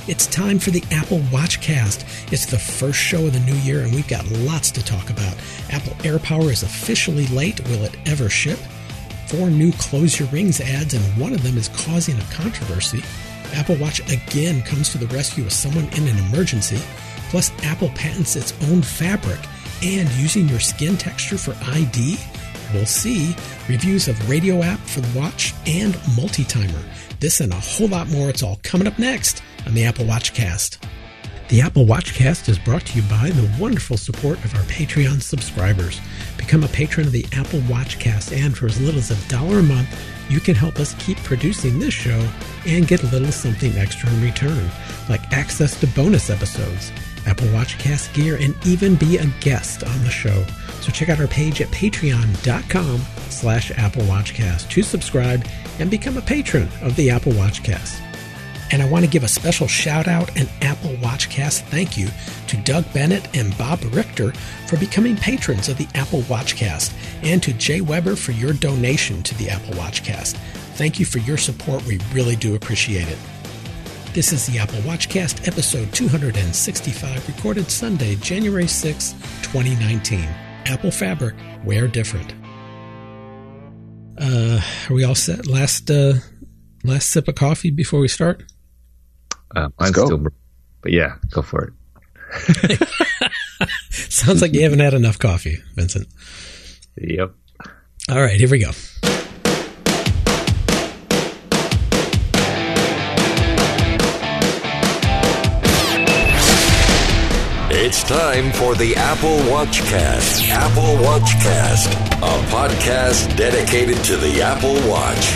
It's time for the Apple Watchcast. It's the first show of the new year, and we've got lots to talk about. Apple AirPower is officially late. Will it ever ship? 4 new Close Your Rings ads, and one of them is causing a controversy. Apple Watch again comes to the rescue of someone in an emergency. Plus, Apple patents its own fabric and using your skin texture for ID. We'll see. Reviews of Radio app for the watch and multi-timer. This and a whole lot more. It's all coming up next on the Apple Watchcast. The Apple Watchcast is brought to you by the wonderful support of our Patreon subscribers. Become a patron of the Apple Watchcast, and for as little as $1 a month, you can help us keep producing this show and get a little something extra in return, like access to bonus episodes, Apple Watchcast gear, and even be a guest on the show. So check out our page at patreon.com/Apple Watchcast to subscribe and become a patron of the Apple Watchcast. And I want to give a special shout out and Apple Watchcast thank you to Doug Bennett and Bob Richter for becoming patrons of the Apple Watchcast, and to Jay Weber for your donation to the Apple Watchcast. Thank you for your support. We really do appreciate it. This is the Apple Watchcast, episode 265, recorded Sunday, January 6, 2019. Apple Fabric, wear different. Are we all set? Last sip of coffee before we start? Let's go. But yeah, go for it. Sounds like you haven't had enough coffee, Vincent. Yep. All right, here we go. It's time for the Apple Watchcast. Apple Watchcast, a podcast dedicated to the Apple Watch.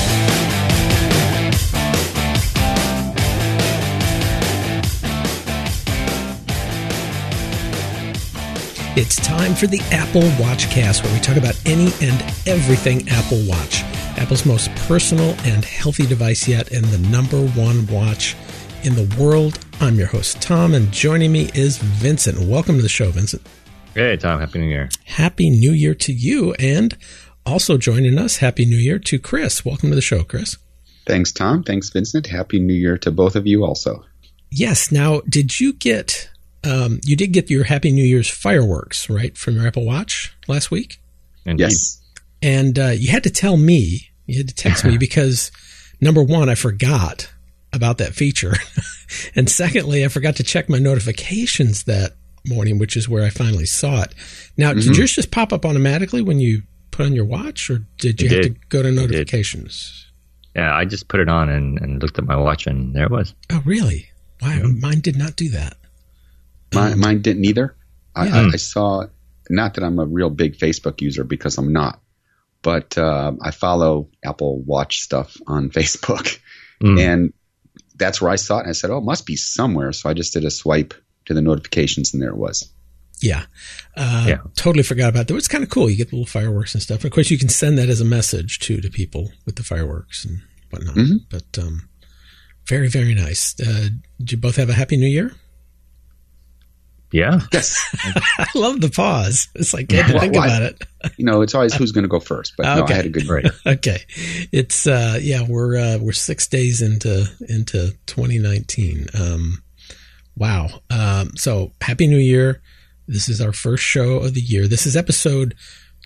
It's time for the Apple Watchcast, where we talk about any and everything Apple Watch. Apple's most personal and healthy device yet, and the #1 watch in the world. I'm your host, Tom, and joining me is Vincent. Welcome to the show, Vincent. Hey, Tom. Happy New Year. Happy New Year to you, and also joining us, Happy New Year to Chris. Welcome to the show, Chris. Thanks, Tom. Thanks, Vincent. Happy New Year to both of you also. Yes. Now, did you get... you did get your Happy New Year's fireworks, right, from your Apple Watch last week? Indeed. Yes. And you had to tell me, you had to text me, because #1, I forgot about that feature. And secondly, I forgot to check my notifications that morning, which is where I finally saw it. Now, did yours just pop up automatically when you put on your watch, or did you have to go to notifications? Yeah, I just put it on and looked at my watch, and there it was. Oh, really? Wow, mine did not do that. Mine didn't either. I saw, not that I'm a real big Facebook user, because I'm not, but I follow Apple Watch stuff on Facebook, and that's where I saw it. And I said, oh, it must be somewhere. So I just did a swipe to the notifications, and there it was. Yeah. Totally forgot about that. It's kind of cool. You get the little fireworks and stuff. And of course, you can send that as a message to people with the fireworks and whatnot. But very, very nice. Did you both have a Happy New Year? Yeah. Yes. I love the pause. It's like, you have to think about it. It's always who's going to go first, but no, I had a good break. Okay. It's, we're 6 days into 2019. Wow. So Happy New Year. This is our first show of the year. This is episode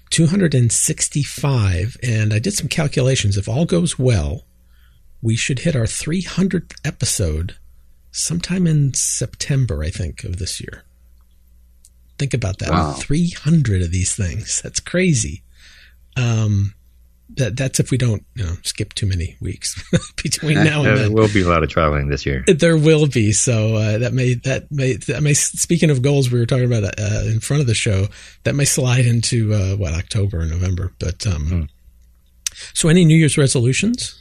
265. And I did some calculations. If all goes well, we should hit our 300th episode sometime in September, I think, of this year. Think about that. Wow. 300 of these things. That's crazy. That's if we don't skip too many weeks between now and then. There will be a lot of traveling this year. There will be. So that may. Speaking of goals, we were talking about in front of the show, that may slide into October or November. But so, any New Year's resolutions?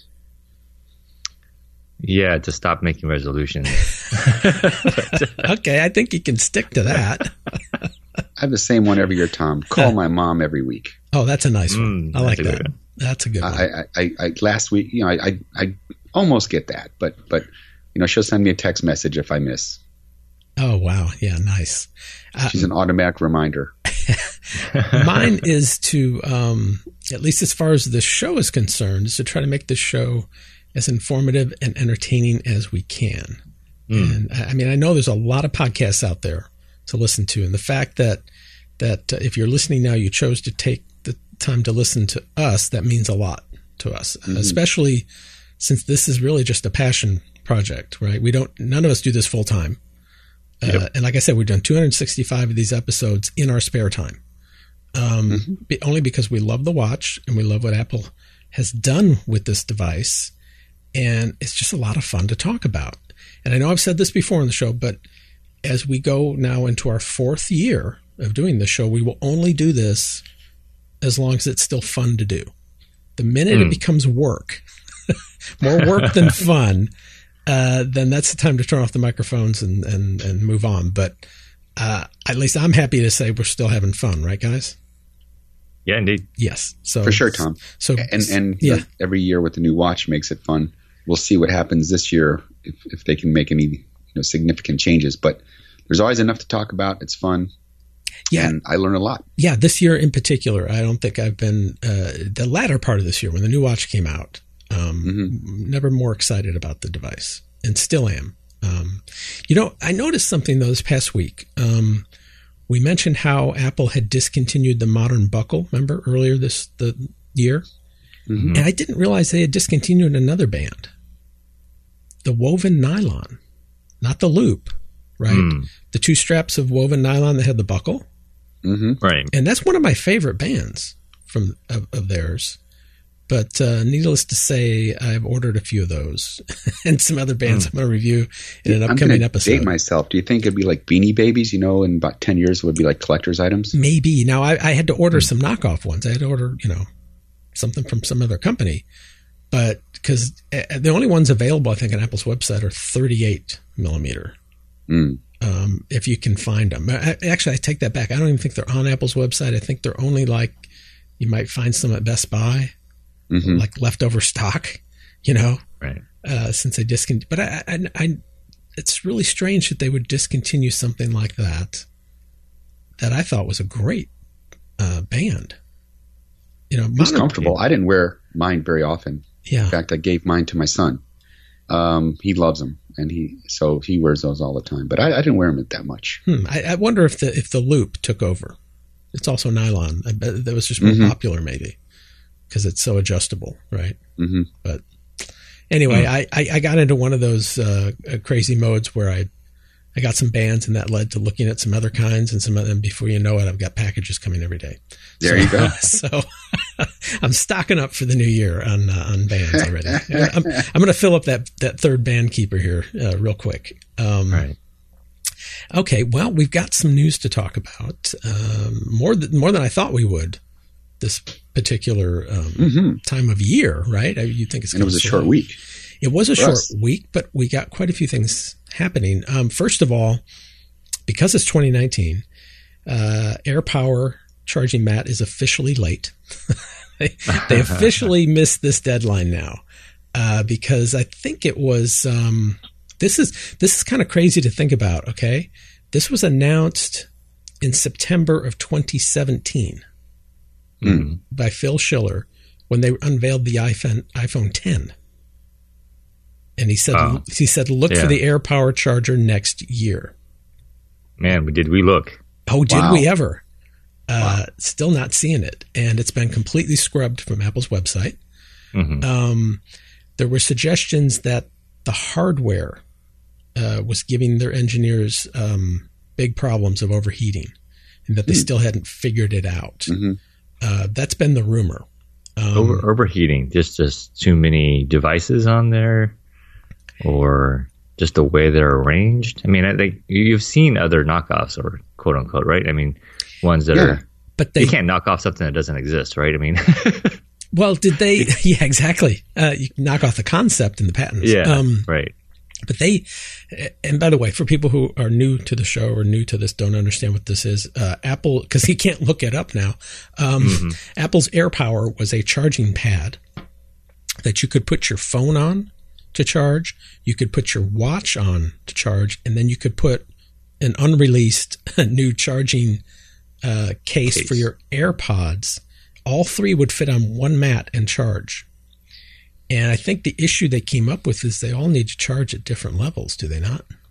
Yeah, to stop making resolutions. Okay, I think you can stick to that. I have the same one every year, Tom. Call my mom every week. Oh, that's a nice one. I like that. That's a good one. I last week, I almost get that, but she'll send me a text message if I miss. Oh, wow. Yeah, nice. She's an automatic reminder. Mine is to, at least as far as the show is concerned, is to try to make the show as informative and entertaining as we can. And I mean, I know there's a lot of podcasts out there to listen to. And the fact that if you're listening now, you chose to take the time to listen to us, that means a lot to us, especially since this is really just a passion project, right? None of us do this full time. And like I said, we've done 265 of these episodes in our spare time. Only because we love the watch and we love what Apple has done with this device. And it's just a lot of fun to talk about. And I know I've said this before on the show, but as we go now into our 4th year of doing the show, we will only do this as long as it's still fun to do. The minute it becomes work, more work than fun, then that's the time to turn off the microphones and move on. But at least I'm happy to say we're still having fun, right, guys? Yeah, indeed. Yes. So for sure, Tom. So and every year with the new watch makes it fun. We'll see what happens this year if they can make any significant changes. But there's always enough to talk about. It's fun. Yeah. And I learned a lot. Yeah. This year in particular, I don't think I've been the latter part of this year when the new watch came out. Never more excited about the device, and still am. I noticed something though this past week. We mentioned how Apple had discontinued the modern buckle, remember, earlier the year? And I didn't realize they had discontinued another band. The woven nylon, not the loop, right? The 2 straps of woven nylon that had the buckle. Right. And that's one of my favorite bands of theirs. But needless to say, I've ordered a few of those and some other bands I'm going to review in an upcoming episode. I'm going to date myself. Do you think it'd be like Beanie Babies? In about 10 years, it would be like collector's items? Maybe. Now, I had to order some knockoff ones. I had to order, something from some other company. But because the only ones available, I think, on Apple's website are 38 millimeter. If you can find them. Actually, I take that back. I don't even think they're on Apple's website. I think they're only you might find some at Best Buy. Like leftover stock, right? Since they discontinued, but I, it's really strange that they would discontinue something like that I thought was a great band. It's comfortable. I didn't wear mine very often. Yeah. In fact, I gave mine to my son. He loves them, and so he wears those all the time. But I didn't wear them that much. I wonder if the loop took over. It's also nylon. I bet that was just more popular, maybe. Because it's so adjustable, right? But anyway, I got into one of those crazy modes where I got some bands, and that led to looking at some other kinds, and some of them. Before you know it, I've got packages coming every day. There you go. So I'm stocking up for the new year on bands already. I'm going to fill up that third band keeper here real quick. Right. Okay. Well, we've got some news to talk about. More than I thought we would. This particular time of year, right? You think it's and it was a short week. It was a short week, but we got quite a few things happening. First of all, because it's 2019, AirPower charging mat is officially late. They officially missed this deadline now because I think it was. This is kind of crazy to think about. Okay, this was announced in September of 2017. By Phil Schiller when they unveiled the iPhone 10. And he said, look for the AirPower charger next year. Man, did we look? Oh, did we ever? Still not seeing it. And it's been completely scrubbed from Apple's website. There were suggestions that the hardware was giving their engineers big problems of overheating and that they still hadn't figured it out. That's been the rumor. Overheating, just too many devices on there, or just the way they're arranged. I mean, I think you've seen other knockoffs, or quote unquote, right? I mean, ones that are, but you can't knock off something that doesn't exist, right? I mean, well, did they? Yeah, exactly. You can knock off the concept in the patents. Yeah, right. But and by the way, for people who are new to the show or new to this, don't understand what this is, Apple, because he can't look it up now, Apple's AirPower was a charging pad that you could put your phone on to charge, you could put your watch on to charge, and then you could put an unreleased new charging case for your AirPods. All three would fit on one mat and charge. And I think the issue they came up with is they all need to charge at different levels, do they not?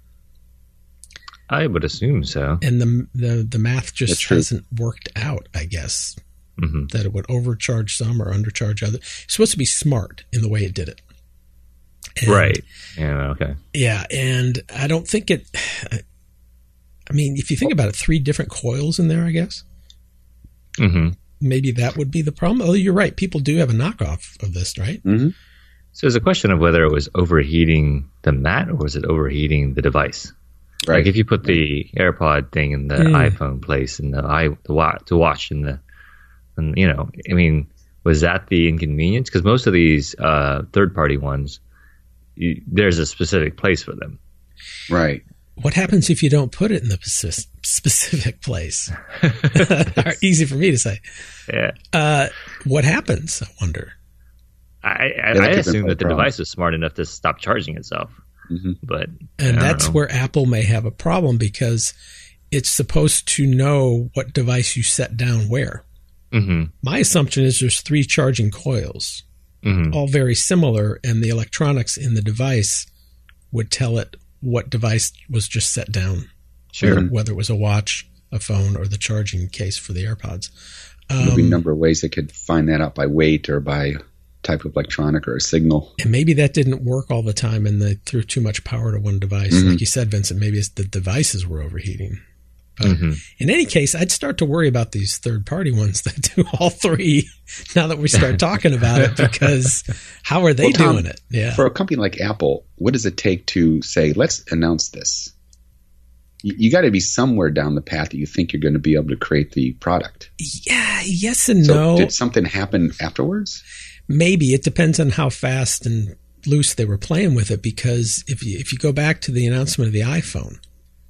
I would assume so. And the math just hasn't worked out, I guess, that it would overcharge some or undercharge others. It's supposed to be smart in the way it did it. And, right. Yeah, okay. Yeah, and I don't think it... I mean, if you think about it, 3 different coils in there, I guess. Mm-hmm. Maybe that would be the problem. Oh, you're right. People do have a knockoff of this, right? Mm-hmm. So it's a question of whether it was overheating the mat or was it overheating the device? Right. Like if you put the AirPod thing in the iPhone place and the watch and you know, I mean, was that the inconvenience? Because most of these third-party ones, there's a specific place for them. Right. What happens if you don't put it in the specific place? Easy for me to say. Yeah. What happens, I wonder? I assume that the device was smart enough to stop charging itself. Mm-hmm. And that's where Apple may have a problem because it's supposed to know what device you set down where. Mm-hmm. My assumption is there's 3 charging coils, all very similar, and the electronics in the device would tell it what device was just set down. Sure. Whether it was a watch, a phone, or the charging case for the AirPods. There'll be a number of ways it could find that out by weight or by type of electronic or a signal. And maybe that didn't work all the time and they threw too much power to one device. Like you said, Vincent, maybe it's the devices were overheating. But in any case, I'd start to worry about these third-party ones that do all 3 now that we start talking about it, because how are they doing it? Yeah. For a company like Apple, what does it take to say, let's announce this? You got to be somewhere down the path that you think you're going to be able to create the product. Yeah, yes and no. Did something happen afterwards? Maybe. It depends on how fast and loose they were playing with it, because if you go back to the announcement of the iPhone,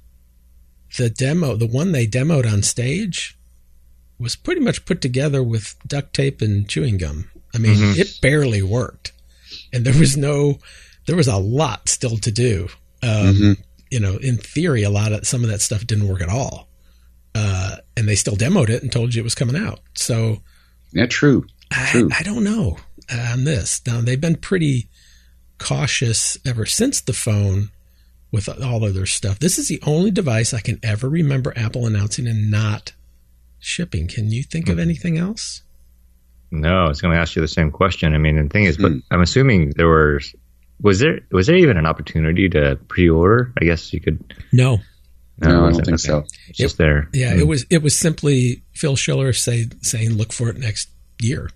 the one they demoed on stage was pretty much put together with duct tape and chewing gum. I mean, it barely worked. And there was a lot still to do. You know, in theory, some of that stuff didn't work at all. And they still demoed it and told you it was coming out. So yeah, true. I don't know on this. Now, they've been pretty cautious ever since the phone with all of their stuff. This is the only device I can ever remember Apple announcing and not shipping. Can you think of anything else? No, I was going to ask you the same question. I mean, the thing is, but I'm assuming was there even an opportunity to pre-order? I guess you could. No, I don't think so. It's just there. Yeah, it was simply Phil Schiller saying look for it next year.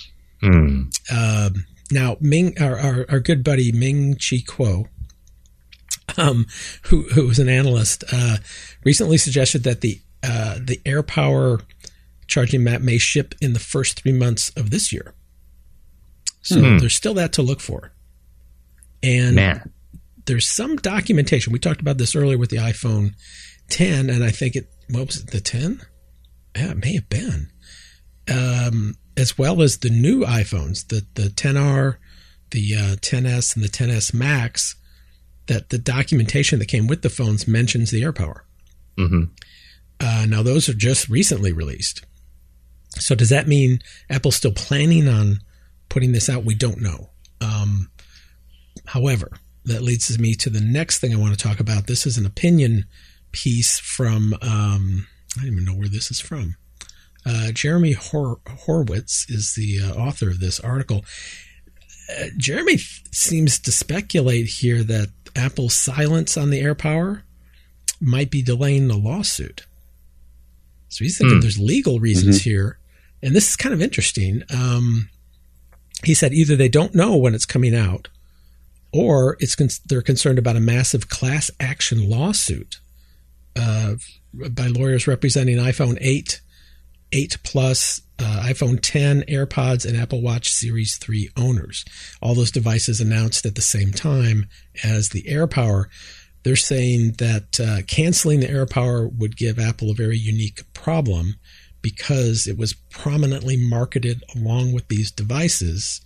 Now, Ming, our good buddy Ming Chi Kuo, who was an analyst, recently suggested that the AirPower charging mat may ship in the first 3 months of this year. So there's still that to look for. And there's some documentation. We talked about this earlier with the iPhone 10, and I think what was it, the 10? Yeah, it may have been. As well as the new iPhones, the 10R, the 10S, and the 10S Max, that the documentation that came with the phones mentions the AirPower. Now, those are just recently released. So does that mean Apple's still planning on putting this out? We don't know. However, that leads me to the next thing I want to talk about. This is an opinion piece from, I don't even know where this is from. Jeremy Horwitz is the author of this article. Jeremy seems to speculate here that Apple's silence on the AirPower might be delaying the lawsuit. So he's thinking there's legal reasons here. And this is kind of interesting. He said either they don't know when it's coming out, or they're concerned about a massive class action lawsuit by lawyers representing iPhone 8, 8 Plus, iPhone 10, AirPods, and Apple Watch Series 3 owners. All those devices announced at the same time as the AirPower. They're saying that canceling the AirPower would give Apple a very unique problem because it was prominently marketed along with these devices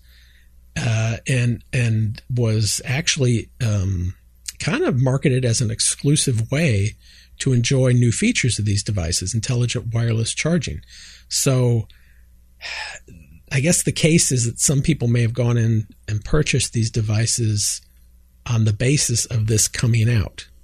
and was actually kind of marketed as an exclusive way to enjoy new features of these devices, intelligent wireless charging. So I guess the case is that some people may have gone in and purchased these devices on the basis of this coming out.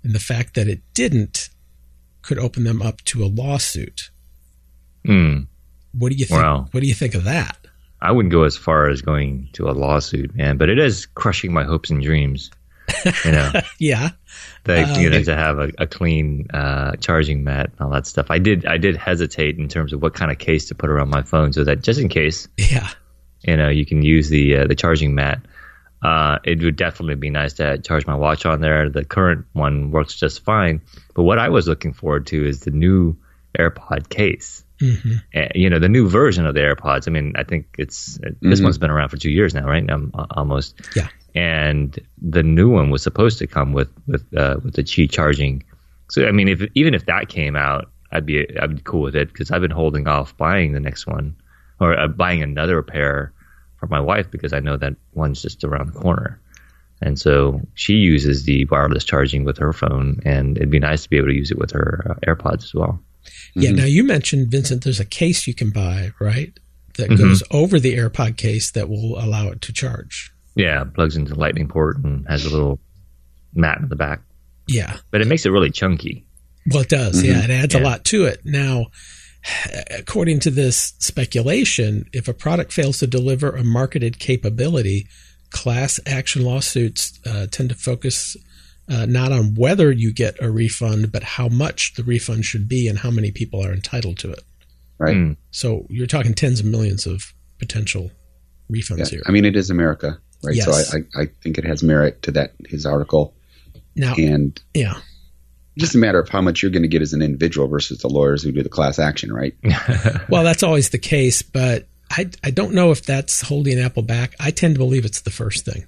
And the fact that it didn't could open them up to a lawsuit. What do you think? Wow. What do you think of that? I wouldn't go as far as going to a lawsuit, man, but it is crushing my hopes and dreams. You know, Yeah. to have a clean charging mat and all that stuff. I did hesitate in terms of what kind of case to put around my phone, so that just in case, Yeah. you can use the charging mat. It would definitely be nice to charge my watch on there. The current one works just fine, but what I was looking forward to is the new AirPod case. Mm-hmm. The new version of the AirPods. I mean, I think this one's been around for 2 years now, right? Almost. Yeah. And the new one was supposed to come with the Qi charging. So I mean, even if that came out, I'd be cool with it, because I've been holding off buying the next one, or buying another pair for my wife, because I know that one's just around the corner. And so she uses the wireless charging with her phone, and it'd be nice to be able to use it with her AirPods as well. Yeah. Now you mentioned, Vincent, there's a case you can buy, right? That goes over the AirPod case that will allow it to charge. Yeah, plugs into the lightning port and has a little mat in the back. Yeah. But it makes it really chunky. Well, it does. Yeah. It adds a lot to it. Now, according to this speculation, if a product fails to deliver a marketed capability, class action lawsuits tend to focus not on whether you get a refund, but how much the refund should be and how many people are entitled to it. Right. So you're talking tens of millions of potential refunds here. I mean, it is America, right? Yes. So I think it has merit to his article. Now, and yeah. It's just a matter of how much you're going to get as an individual versus the lawyers who do the class action, right? Well, that's always the case, but I don't know if that's holding Apple back. I tend to believe it's the first thing.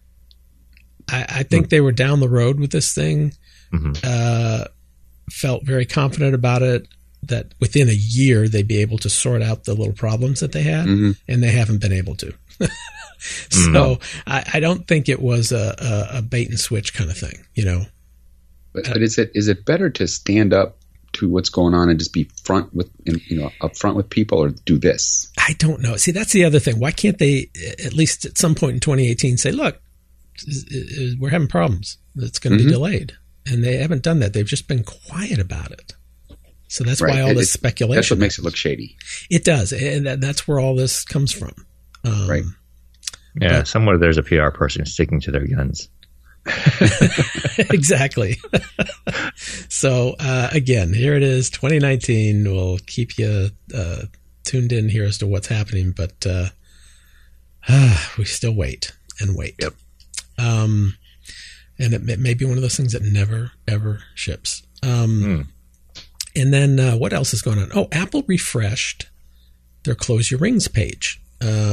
I think they were down the road with this thing, felt very confident about it, that within a year they'd be able to sort out the little problems that they had, and they haven't been able to. So I don't think it was a bait and switch kind of thing, But is it better to stand up to what's going on and just be up front with people, or do this? I don't know. See, that's the other thing. Why can't they, at least at some point in 2018, say, look, we're having problems. It's going to be delayed. And they haven't done that. They've just been quiet about it. So that's why all this speculation. That's what makes it look shady. It does. And that's where all this comes from. Right. Yeah. But somewhere there's a PR person sticking to their guns. Exactly. So, again, here it is, 2019. We'll keep you tuned in here as to what's happening, but we still wait and wait. Yep. And it may be one of those things that never, ever ships. And then what else is going on? Oh, Apple refreshed their Close Your Rings page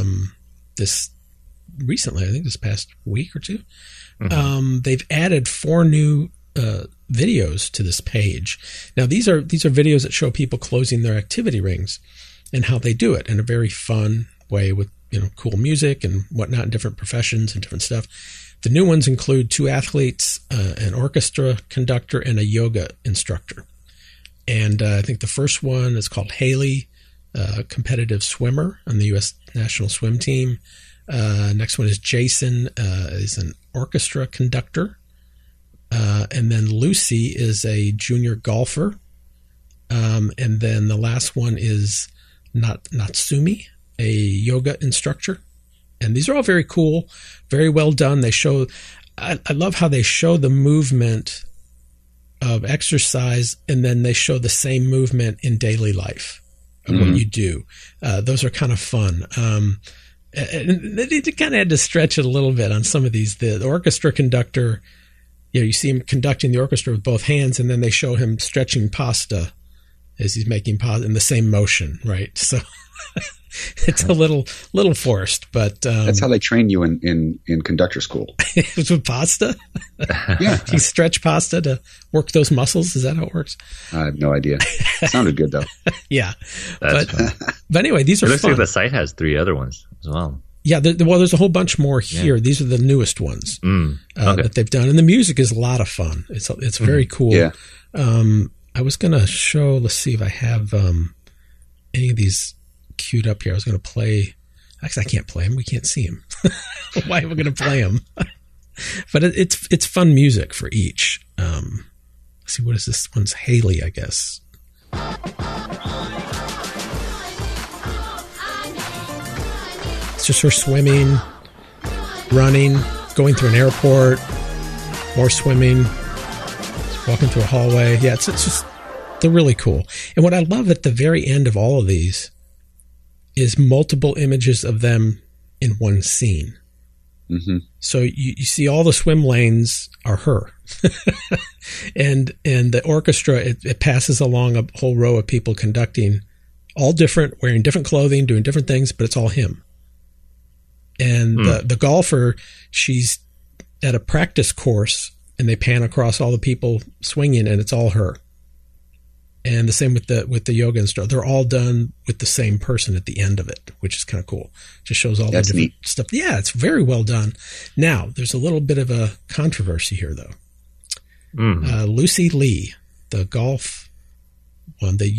this recently, I think this past week or two. They've added 4 new videos to this page. Now, these are videos that show people closing their activity rings and how they do it in a very fun way with cool music and whatnot, in different professions and different stuff. The new ones include 2 athletes, an orchestra conductor, and a yoga instructor. And I think the first one is called Haley, a competitive swimmer on the U.S. national swim team. Next one is Jason, is an orchestra conductor. And then Lucy is a junior golfer. And then the last one is Natsumi, a yoga instructor. And these are all very cool, very well done. They show, I love how they show the movement of exercise, and then they show the same movement in daily life of what you do. Those are kind of fun. And they kind of had to stretch it a little bit on some of these. The orchestra conductor, you see him conducting the orchestra with both hands, and then they show him stretching pasta as he's making pasta in the same motion, right? So it's a little forced, but that's how they train you in conductor school. It's with pasta. Yeah, you stretch pasta to work those muscles. Is that how it works? I have no idea. It sounded good though. Yeah, but anyway, these are it looks fun. like the site has 3 other ones as well. Yeah, there's a whole bunch more here. Yeah. These are the newest ones that they've done, and the music is a lot of fun. It's very cool. Yeah. I was gonna show. Let's see if I have any of these queued up here. I was gonna play. Actually, I can't play them. We can't see them. Why are we gonna play them? But it's fun music for each. Let's see, what is this one's? Haley, I guess. It's just her swimming, running, going through an airport, more swimming, walking through a hallway. Yeah, it's just, they're really cool. And what I love at the very end of all of these is multiple images of them in one scene. Mm-hmm. So you see all the swim lanes are her. and the orchestra, it passes along a whole row of people conducting, all different, wearing different clothing, doing different things, but it's all him. And the golfer, she's at a practice course, and they pan across all the people swinging, and it's all her. And the same with the yoga instructor. They're all done with the same person at the end of it, which is kind of cool. Just shows all the different stuff. Yeah, it's very well done. Now, there's a little bit of a controversy here, though. Lucy Lee, the golf one, the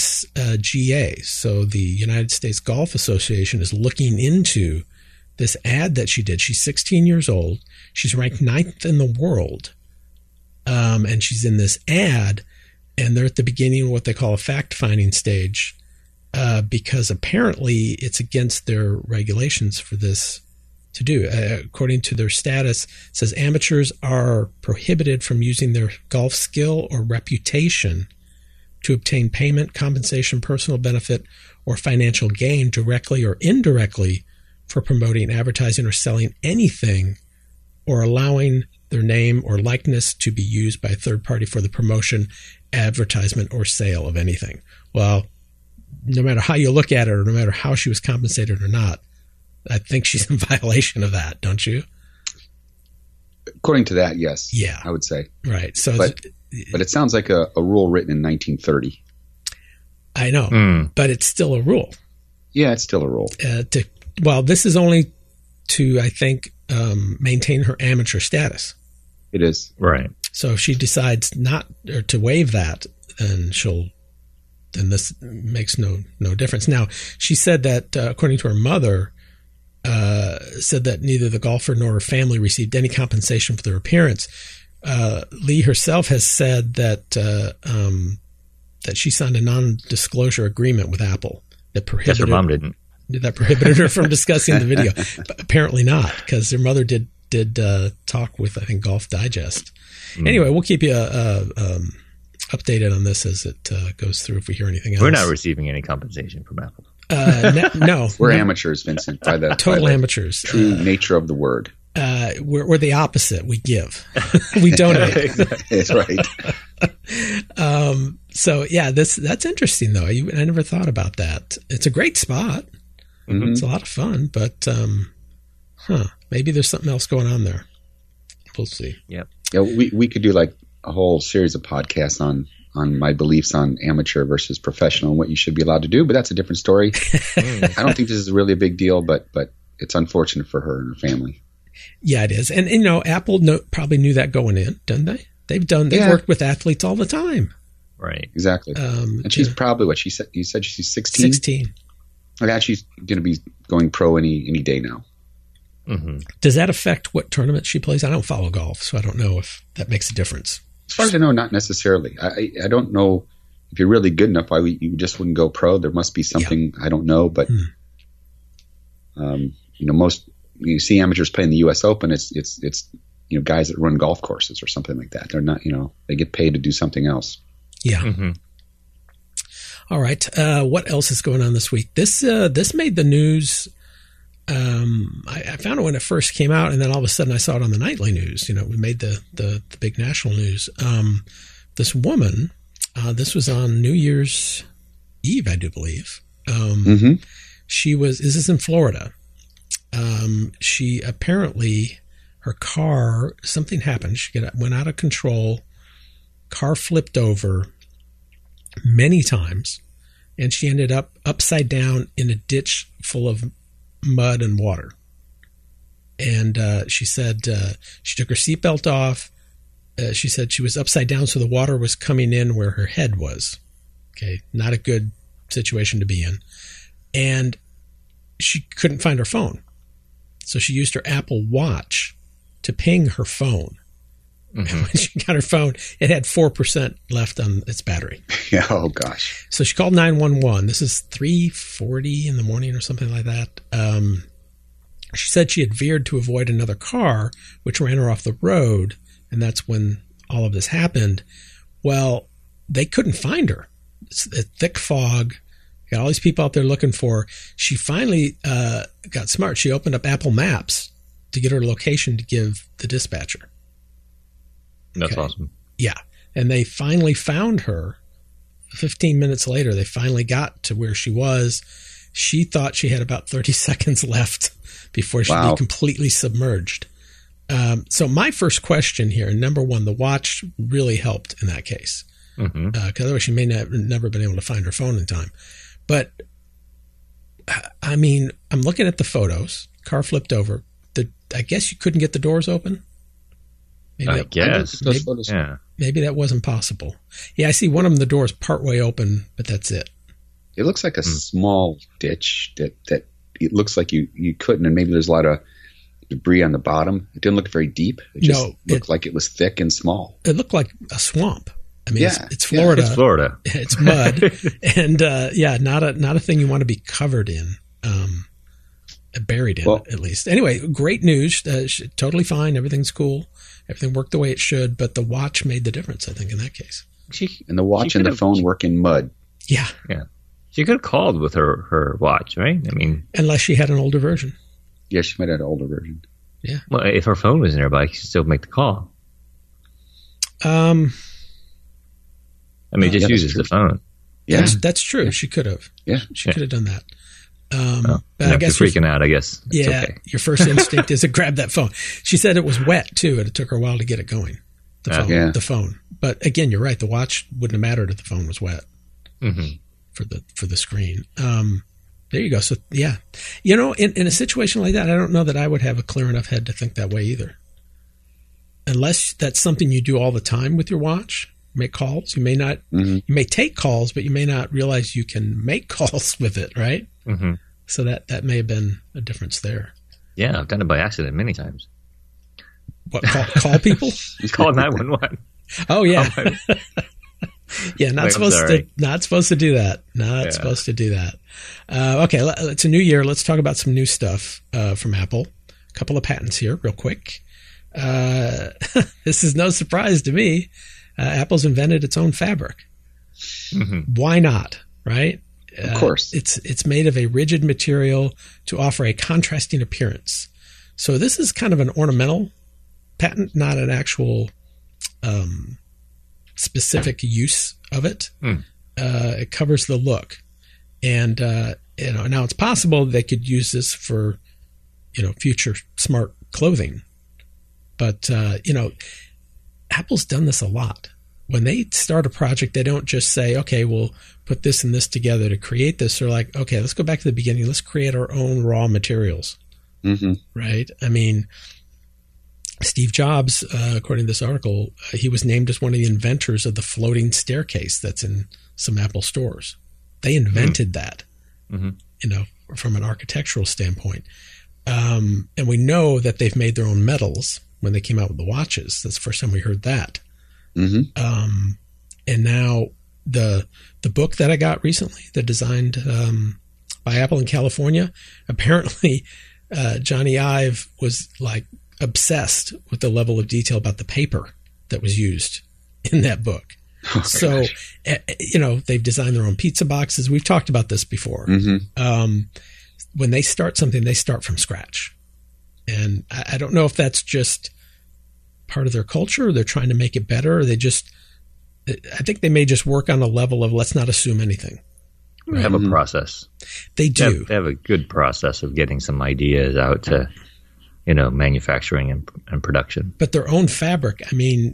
USGA, so the United States Golf Association, is looking into this ad that she did. She's 16 years old. She's ranked 9th in the world. And she's in this ad, and they're at the beginning of what they call a fact-finding stage, because apparently it's against their regulations for this to do. According to their status, it says amateurs are prohibited from using their golf skill or reputation to obtain payment, compensation, personal benefit, or financial gain directly or indirectly for promoting, advertising, or selling anything, or allowing their name or likeness to be used by a third party for the promotion, advertisement, or sale of anything. Well, no matter how you look at it, or no matter how she was compensated or not, I think she's in violation of that, don't you? According to that, yes. Yeah. I would say. Right. So, but it sounds like a rule written in 1930. I know, but it's still a rule. Yeah, it's still a rule. Well, this is only to, I think, maintain her amateur status. It is. Right. So if she decides not or to waive that, then this makes no difference. Now, she said that, according to her mother, said that neither the golfer nor her family received any compensation for their appearance. Lee herself has said that that she signed a non-disclosure agreement with Apple that prohibited. Guess her mom didn't. That prohibited her from discussing the video. But apparently not, because their mother did talk with, I think, Golf Digest. Anyway, we'll keep you updated on this as it goes through if we hear anything else. We're not receiving any compensation from Apple. No. We're amateurs, Vincent, by the total amateurs. True nature of the word. We're the opposite. We give. We donate. That's right. So, yeah, that's interesting, though. I never thought about that. It's a great spot. Mm-hmm. It's a lot of fun, but maybe there's something else going on there. We'll see. Yep. Yeah, we could do like a whole series of podcasts on my beliefs on amateur versus professional and what you should be allowed to do, but that's a different story. I don't think this is really a big deal, but it's unfortunate for her and her family. Yeah, it is. And Apple probably knew that going in, didn't they? They've worked with athletes all the time. Right. Exactly. And she's probably you said she's 16? 16. Okay, she's going to be going pro any day now. Mm-hmm. Does that affect what tournament she plays? I don't follow golf, so I don't know if that makes a difference. As far as I know, not necessarily. I don't know if you're really good enough why you just wouldn't go pro. There must be something I don't know, but most you see amateurs playing the U.S. Open. It's guys that run golf courses or something like that. They're not they get paid to do something else. Yeah. Mm-hmm. All right. What else is going on this week? This made the news. I found it when it first came out, and then all of a sudden I saw it on the nightly news. We made the big national news. This woman, this was on New Year's Eve, I do believe. She was. This is in Florida. She apparently, her car, something happened. She went out of control. Car flipped over many times, and she ended up upside down in a ditch full of mud and water. And she said she took her seatbelt off. She said she was upside down, so the water was coming in where her head was. Okay, not a good situation to be in. And she couldn't find her phone. So she used her Apple Watch to ping her phone. When she got her phone, it had 4% left on its battery. Yeah, oh gosh. So she called 911. This is 3:40 in the morning or something like that. She said she had veered to avoid another car, which ran her off the road. And that's when all of this happened. Well, they couldn't find her. It's a thick fog. Got all these people out there looking for her. She finally got smart. She opened up Apple Maps to get her location to give the dispatcher. That's awesome. Yeah. And they finally found her. 15 minutes later, they finally got to where she was. She thought she had about 30 seconds left before she'd be completely submerged. So my first question here, number one, the watch really helped in that case. Because otherwise she may never been able to find her phone in time. But, I mean, I'm looking at the photos. Car flipped over. I guess you couldn't get the doors open? Maybe Maybe that wasn't possible. Yeah, I see one of them, the door's partway open, but that's it. It looks like a small ditch that it looks like you couldn't, and maybe there's a lot of debris on the bottom. It didn't look very deep. It just looked like it was thick and small. It looked like a swamp. I mean, it's Florida. It's Florida. It's mud. And, not a thing you want to be covered in, buried in, at least. Anyway, great news. Totally fine. Everything's cool. Everything worked the way it should, but the watch made the difference, I think, in that case. And the watch and the phone work in mud. Yeah. Yeah. She could have called with her watch, right? I mean, unless she had an older version. Yeah, she might have had an older version. Yeah. Well, if her phone was nearby, she could still make the call. I mean, just uses the phone. Yeah, that's true. She could have. Yeah, she could have done that. But I guess you're freaking out. I guess. It's okay. Your first instinct is to grab that phone. She said it was wet too, and it took her a while to get it going. The phone. But again, you're right. The watch wouldn't have mattered if the phone was wet for the screen. There you go. So yeah, in a situation like that, I don't know that I would have a clear enough head to think that way either. Unless that's something you do all the time with your watch. Make calls. You may not. You may take calls, but you may not realize you can make calls with it, right? So that may have been a difference there. Yeah, I've done it by accident many times. What, call people? Call 911. Oh yeah, yeah. Not supposed to do that. Not supposed to do that. Okay, it's a new year. Let's talk about some new stuff from Apple. A couple of patents here, real quick. This is no surprise to me. Apple's invented its own fabric. Why not? Right? Of course. It's made of a rigid material to offer a contrasting appearance. So this is kind of an ornamental patent, not an actual specific use of it. It covers the look, and now it's possible they could use this for future smart clothing, but Apple's done this a lot. When they start a project, they don't just say, okay, we'll put this and this together to create this. They're like, okay, let's go back to the beginning. Let's create our own raw materials. Right? I mean, Steve Jobs, according to this article, he was named as one of the inventors of the floating staircase that's in some Apple stores. They invented that, from an architectural standpoint. And we know that they've made their own metals when they came out with the watches. That's the first time we heard that. And now the book that I got recently, that designed by Apple in California, apparently Johnny Ive was like obsessed with the level of detail about the paper that was used in that book. Oh, so, they've designed their own pizza boxes. We've talked about this before. When they start something, they start from scratch. And I don't know if that's just part of their culture, or they're trying to make it better, or I think they may just work on a level of let's not assume anything. They have a process. They do. They have a good process of getting some ideas out to, manufacturing and production. But their own fabric, I mean,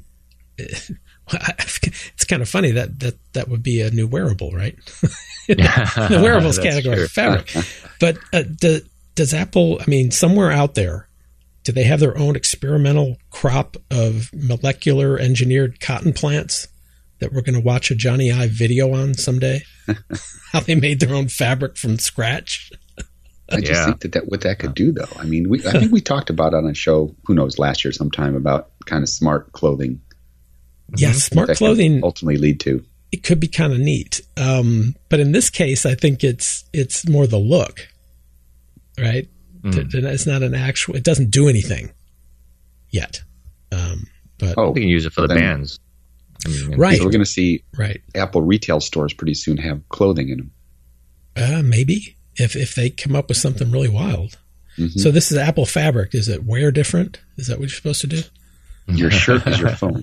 it's kind of funny that would be a new wearable, right? The wearables category, true. Fabric. But does Apple, I mean, somewhere out there, do they have their own experimental crop of molecular engineered cotton plants that we're going to watch a Johnny Ive video on someday? How they made their own fabric from scratch? I just think that what that could do, though. I mean, I think we talked about on a show, who knows, last year sometime, about kind of smart clothing. Yeah, smart clothing ultimately lead to. It could be kind of neat. But in this case, I think it's more the look, right? It's not an actual, it doesn't do anything yet. But we can use it for the bands. Right. So we're going to see right. Apple retail stores pretty soon have clothing in them. Maybe if they come up with something really wild. Mm-hmm. So this is Apple Fabric. Is it wear different? Is that what you're supposed to do? Your shirt is your phone.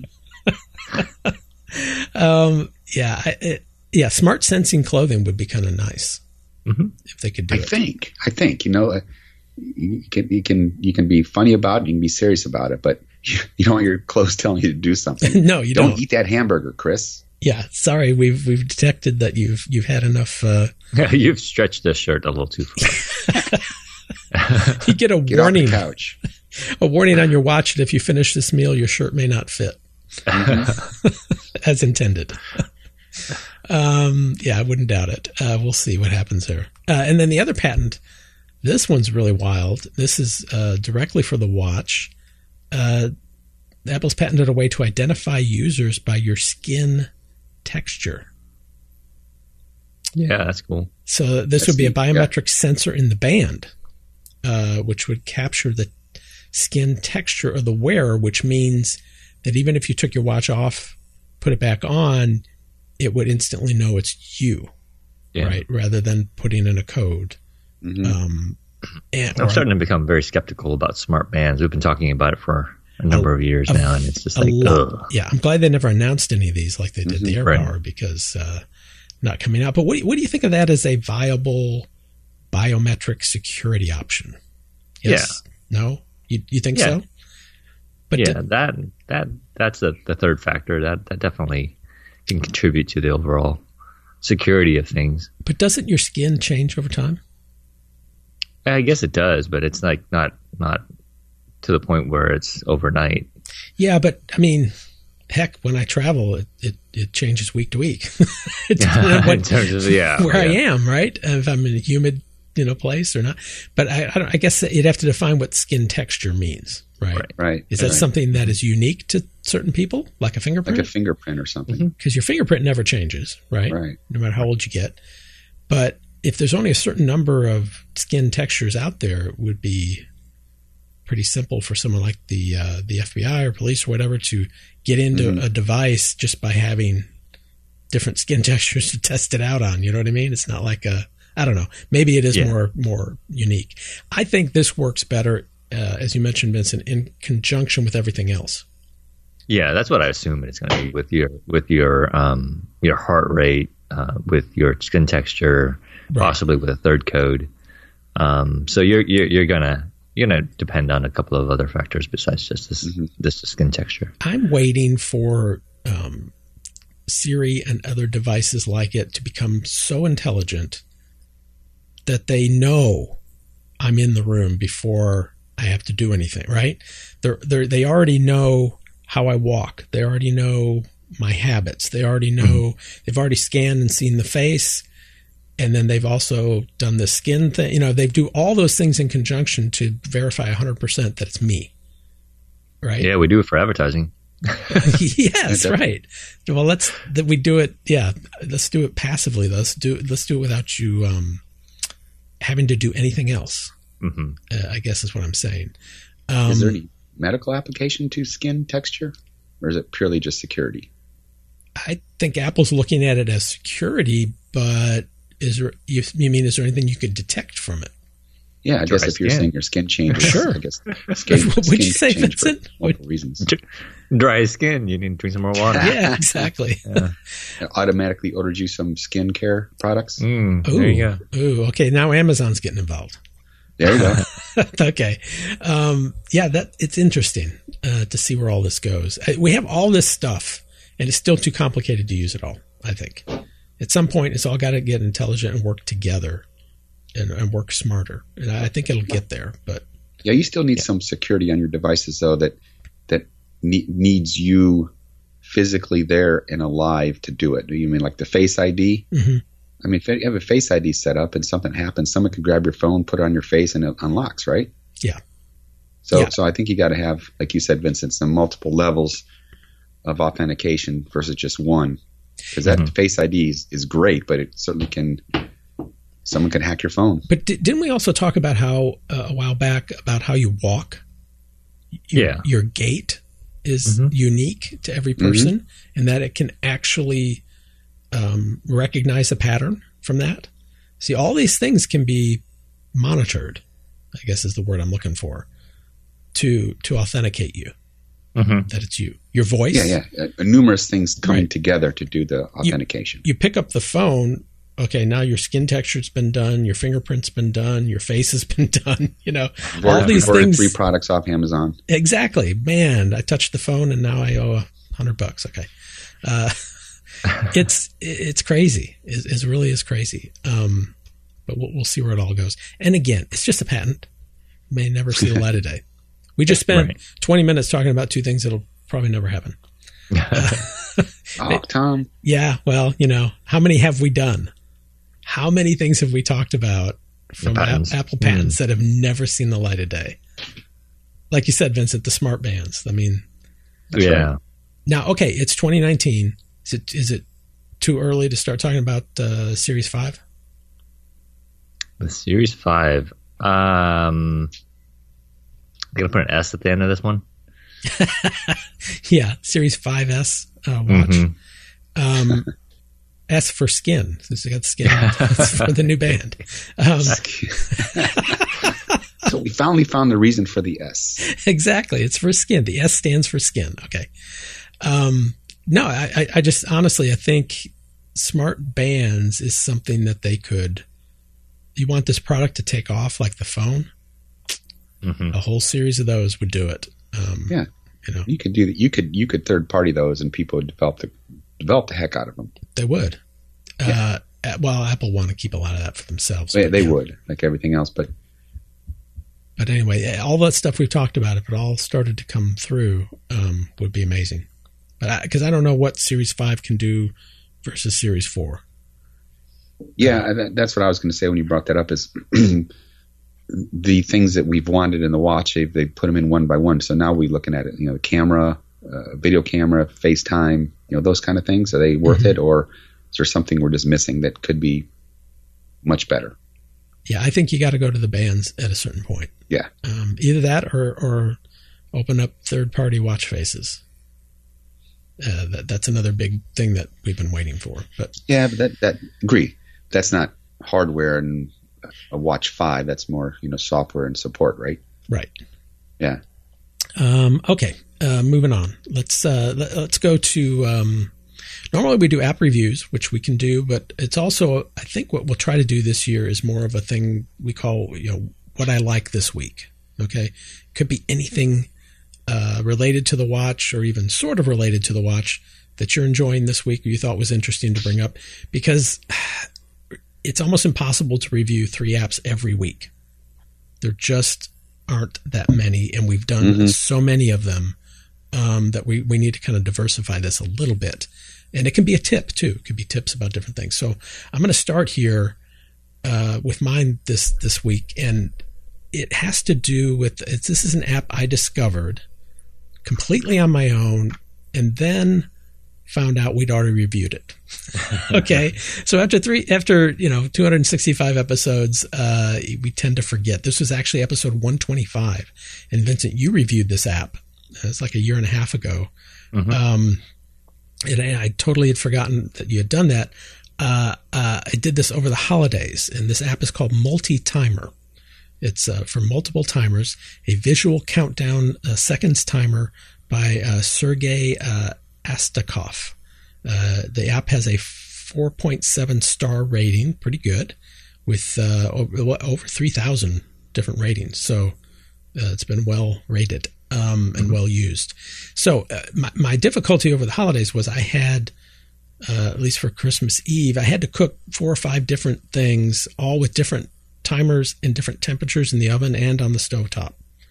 Smart sensing clothing would be kind of nice if they could do it. I think you can be funny about it, you can be serious about it, but you don't want your clothes telling you to do something. No, you don't. Don't eat that hamburger, Chris. Yeah, sorry, we've detected that you've had enough. You've stretched this shirt a little too far. You get a Get warning. off the couch. A warning on your watch that if you finish this meal, your shirt may not fit as intended. I wouldn't doubt it. We'll see what happens there. And then the other patent, this one's really wild. This is directly for the watch. Apple's patented a way to identify users by your skin texture. Yeah, that's cool. So this would be a biometric sensor in the band, which would capture the skin texture of the wearer, which means that even if you took your watch off, put it back on, it would instantly know it's you, right? Rather than putting in a code. Mm-hmm. I'm starting to become very skeptical about smart bands. We've been talking about it for a number of years now, and it's just like, ugh. Yeah, I'm glad they never announced any of these like they did the AirPower because not coming out. But what do you think of that as a viable biometric security option? Yes? Yeah. No? You think so? But that's the third factor. That definitely can contribute to the overall security of things. But doesn't your skin change over time? I guess it does, but it's like not to the point where it's overnight. Yeah, but I mean, heck, when I travel, it changes week to week. In terms of where I am, right? If I'm in a humid place or not. But I guess you'd have to define what skin texture means, right? Right. Is that something that is unique to certain people, like a fingerprint? Like a fingerprint or something. Because your fingerprint never changes, right? Right. No matter how old you get. But if there's only a certain number of skin textures out there, it would be pretty simple for someone like the FBI or police or whatever to get into a device just by having different skin textures to test it out on. You know what I mean? It's not like I don't know. Maybe it is more unique. I think this works better, as you mentioned, Vincent, in conjunction with everything else. Yeah, that's what I assume it's going to be with your heart rate, with your skin texture, possibly with a third code. So you're gonna depend on a couple of other factors besides just this skin texture. I'm waiting for Siri and other devices like it to become so intelligent that they know I'm in the room before I have to do anything. Right? They already know how I walk. They already know my habits. They already know. They've already scanned and seen the face. And then they've also done the skin thing. They do all those things in conjunction to verify 100% that it's me. Right? Yeah, we do it for advertising. Yes, right. Well, we do it. Yeah, let's do it passively. Let's do it without you having to do anything else. I guess is what I'm saying. Is there any medical application to skin texture, or is it purely just security? I think Apple's looking at it as security, but is there anything you could detect from it? Yeah, I guess if you're saying your skin changes, sure. I guess skin What'd you say, Vincent? Multiple reasons. Dry skin, you need to drink some more water. Yeah, exactly. It automatically ordered you some skincare products. There you go. Ooh, okay. Now Amazon's getting involved. There you go. Okay. It's interesting to see where all this goes. We have all this stuff, and it's still too complicated to use it all, I think. At some point, it's all got to get intelligent and work together and work smarter. And I think it'll get there. But yeah, you still need some security on your devices, though, that needs you physically there and alive to do it. Do you mean like the Face ID? Mm-hmm. I mean, if you have a Face ID set up and something happens, someone can grab your phone, put it on your face, and it unlocks, right? Yeah. So I think you got to have, like you said, Vincent, some multiple levels of authentication versus just one. Because that Face ID is great, but it certainly someone can hack your phone. But didn't we also talk about how a while back about how you walk? Your gait is unique to every person, and that it can actually recognize a pattern from that. See, all these things can be monitored, I guess is the word I'm looking for, to authenticate you, that it's you. Your voice. Numerous things coming together to do the authentication. You pick up the phone. Okay, now your skin texture's been done, your fingerprint's been done, your face has been done. All these things. 3 products off Amazon. Exactly, man. I touched the phone and now I owe $100. Okay, it's crazy. It really is crazy. But we'll see where it all goes. And again, it's just a patent. May never see the light of day. We just spent 20 minutes talking about 2 things that'll probably never happen. Tom. Yeah, well, how many have we done? How many things have we talked about from Apple patents that have never seen the light of day? Like you said, Vincent, the smart bands. I mean, right. Now, okay, it's 2019. Is it too early to start talking about Series 5? The Series 5. I'm going to put an S at the end of this one. Yeah, Series 5S watch. S for skin, since they got skin for the new band. So we finally found the reason for the S. Exactly, it's for skin. The S stands for skin. Okay. No, I just honestly, I think smart bands is something that they could. You want this product to take off like the phone? A whole series of those would do it. You could do that. You could third party those, and people would develop the heck out of them. They would. Well, Apple want to keep a lot of that for themselves. They would, like everything else. But anyway, all that stuff we've talked about, if it all started to come through, would be amazing. But because I don't know what Series 5 can do versus Series 4. Yeah, that's what I was going to say when you brought that up. Is the things that we've wanted in the watch, they put them in one by one. So now we're looking at it, the camera, video camera, FaceTime, those kind of things. Are they worth it, or is there something we're just missing that could be much better? Yeah, I think you got to go to the bands at a certain point. Yeah. Either that or open up third-party watch faces. That's another big thing that we've been waiting for. But that agree. That's not hardware and a Watch 5. That's more, software and support, right? Right. Yeah. Okay. Moving on. Let's go to. Normally we do app reviews, which we can do, but it's also, I think what we'll try to do this year is more of a thing we call, what I like this week. Okay. Could be anything related to the watch, or even sort of related to the watch that you're enjoying this week or you thought was interesting to bring up, because it's almost impossible to review 3 apps every week. There just aren't that many, and we've done so many of them that we need to kind of diversify this a little bit. And it can be a tip too. It could be tips about different things. So I'm going to start here with mine this week, and it has to do with this is an app I discovered completely on my own, and then found out we'd already reviewed it. Okay. So after 265 episodes, we tend to forget. This was actually episode 125. And Vincent, you reviewed this app. It's like a year and a half ago. And I totally had forgotten that you had done that. I did this over the holidays, and this app is called Multi-Timer. It's for multiple timers, a visual countdown seconds timer by Sergey Astakov. The app has a 4.7 star rating, pretty good, with over 3,000 different ratings. So it's been well rated and well used. So my difficulty over the holidays was I had, at least for Christmas Eve, I had to cook 4 or 5 different things, all with different timers and different temperatures in the oven and on the stovetop.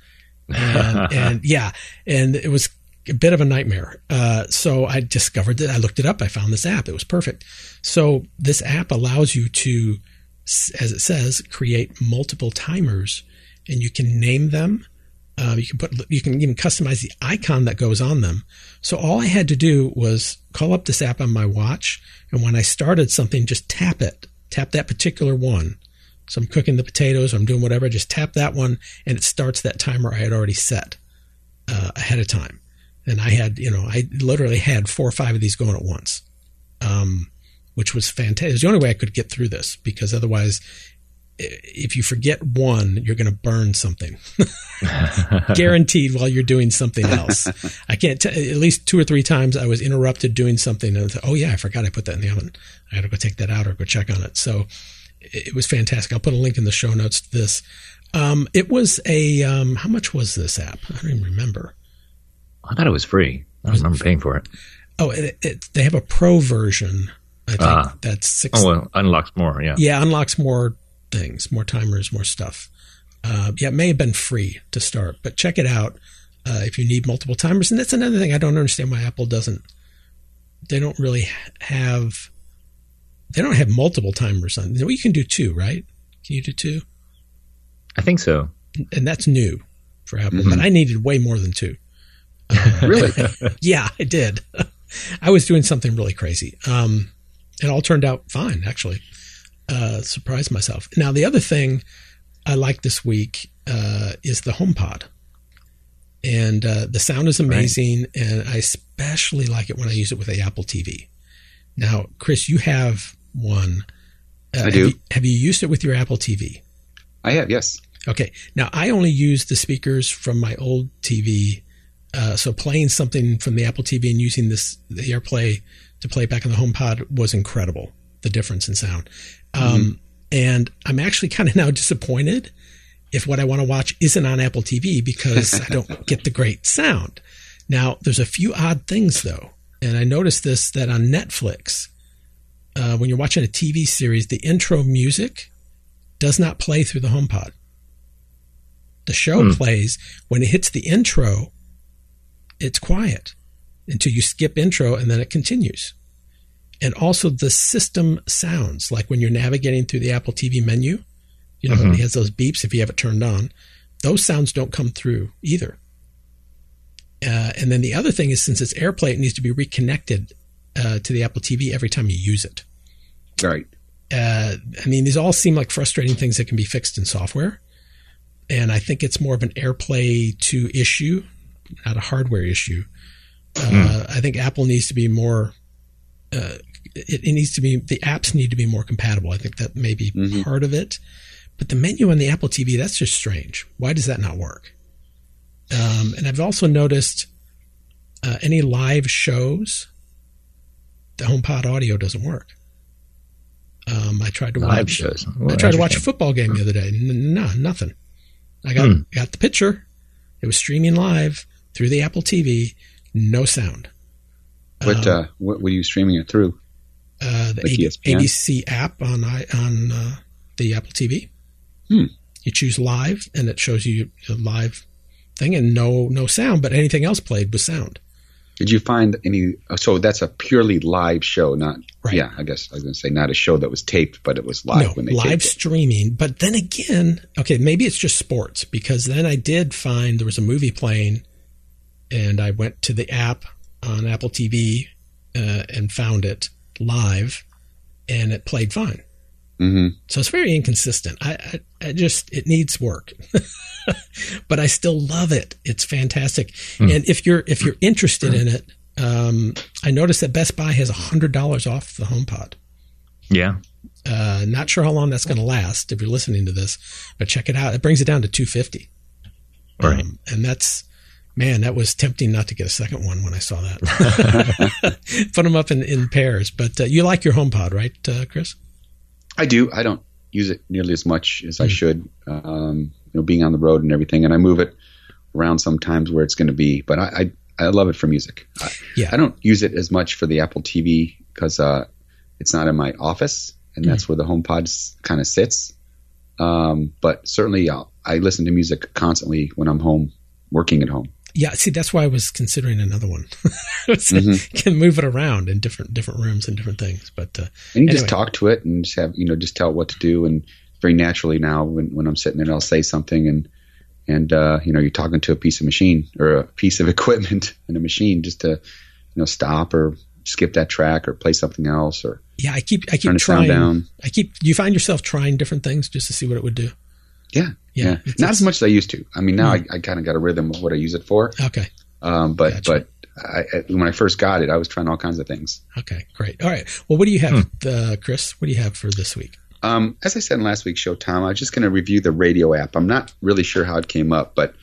And it was a bit of a nightmare. So I discovered that. I looked it up. I found this app. It was perfect. So this app allows you to, as it says, create multiple timers, and you can name them You can even customize the icon that goes on them. So all I had to do was call up this app on my watch, and when I started something, just tap that particular one. So I'm cooking the potatoes, or I'm doing whatever, just tap that one, and it starts that timer I had already set ahead of time. And I literally had 4 or 5 of these going at once, which was fantastic. It was the only way I could get through this, because otherwise, if you forget one, you're going to burn something. Guaranteed while you're doing something else. I can't at least 2 or 3 times I was interrupted doing something, and I thought, oh yeah, I forgot I put that in the oven. I got to go take that out or go check on it. So it was fantastic. I'll put a link in the show notes to this. It was how much was this app? I don't even remember. I thought it was free. I don't remember paying for it. Oh, they have a pro version. I think that's $6. Oh, well, unlocks more. Yeah. Yeah, unlocks more things, more timers, more stuff. It may have been free to start, but check it out if you need multiple timers. And that's another thing I don't understand why Apple doesn't. They don't really have. They don't have multiple timers on. You can do 2, right? Can you do 2? I think so. And that's new for Apple, but I needed way more than 2. Really? Yeah, I did. I was doing something really crazy. It all turned out fine, actually. Surprised myself. Now, the other thing I like this week is the HomePod. And the sound is amazing, right. And I especially like it when I use it with the Apple TV. Now, Chris, you have one. I do. Have you used it with your Apple TV? I have, yes. Okay. Now, I only use the speakers from my old TV. So playing something from the Apple TV and using the AirPlay to play back on the HomePod was incredible, the difference in sound. And I'm actually kind of now disappointed if what I want to watch isn't on Apple TV, because I don't get the great sound. Now, there's a few odd things, though. And I noticed that on Netflix, when you're watching a TV series, the intro music does not play through the HomePod. The show plays. When it hits the intro, it's quiet until you skip intro, and then it continues. And also the system sounds, like when you're navigating through the Apple TV menu, it has those beeps if you have it turned on. Those sounds don't come through either. And then the other thing is, since it's AirPlay, it needs to be reconnected to the Apple TV every time you use it. Right. These all seem like frustrating things that can be fixed in software. And I think it's more of an AirPlay 2 issue, not a hardware issue. I think Apple needs to be more, it needs to be, the apps need to be more compatible. I think that may be part of it. But the menu on the Apple TV, that's just strange. Why does that not work? And I've also noticed any live shows, the HomePod audio doesn't work. I tried to live shows. I tried to watch a football game the other day. Nothing. I got the picture. It was streaming live through the Apple TV. No sound. What were you streaming it through? The ABC app on the Apple TV. You choose live, and it shows you a live thing, and no sound, but anything else played with sound. Did you find any? So that's a purely live show, not right. Yeah. I guess I was going to say not a show that was taped, but it was live when they live taped streaming. It. But then again, okay, maybe it's just sports, because then I did find there was a movie playing, and I went to the app on Apple TV and found it live, and it played fine. So it's very inconsistent. I just, it needs work, but I still love it. It's fantastic. And if you're interested in it, I noticed that Best Buy has $100 off the HomePod. Yeah. Not sure how long that's going to last if you're listening to this, but check it out. It brings it down to $250. Right. And that was tempting not to get a second one when I saw that. Put them up in pairs. But you like your HomePod, right, Chris? I do. I don't use it nearly as much as I should, being on the road and everything. And I move it around sometimes where it's going to be. But I love it for music. I don't use it as much for the Apple TV because it's not in my office, and that's where the HomePod kind of sits. But certainly I listen to music constantly when I'm home, working at home. Yeah, see, that's why I was considering another one. Can move it around in different rooms and different things. But and you just talk to it and just have just tell it what to do. And very naturally now, when I'm sitting there, I'll say something, and And, you're talking to a piece of machine or a piece of equipment in a machine just to, stop or skip that track or play something else or I keep turn the trying. sound down. Do you find yourself trying different things just to see what it would do? Yeah. Not as much as I used to. I mean, now I kind of got a rhythm of what I use it for. Okay. But when I first got it, I was trying all kinds of things. Okay, great. All right. Well, what do you have, Chris? What do you have for this week? As I said in last week's show, Tom, I was just going to review the radio app. I'm not really sure how it came up, but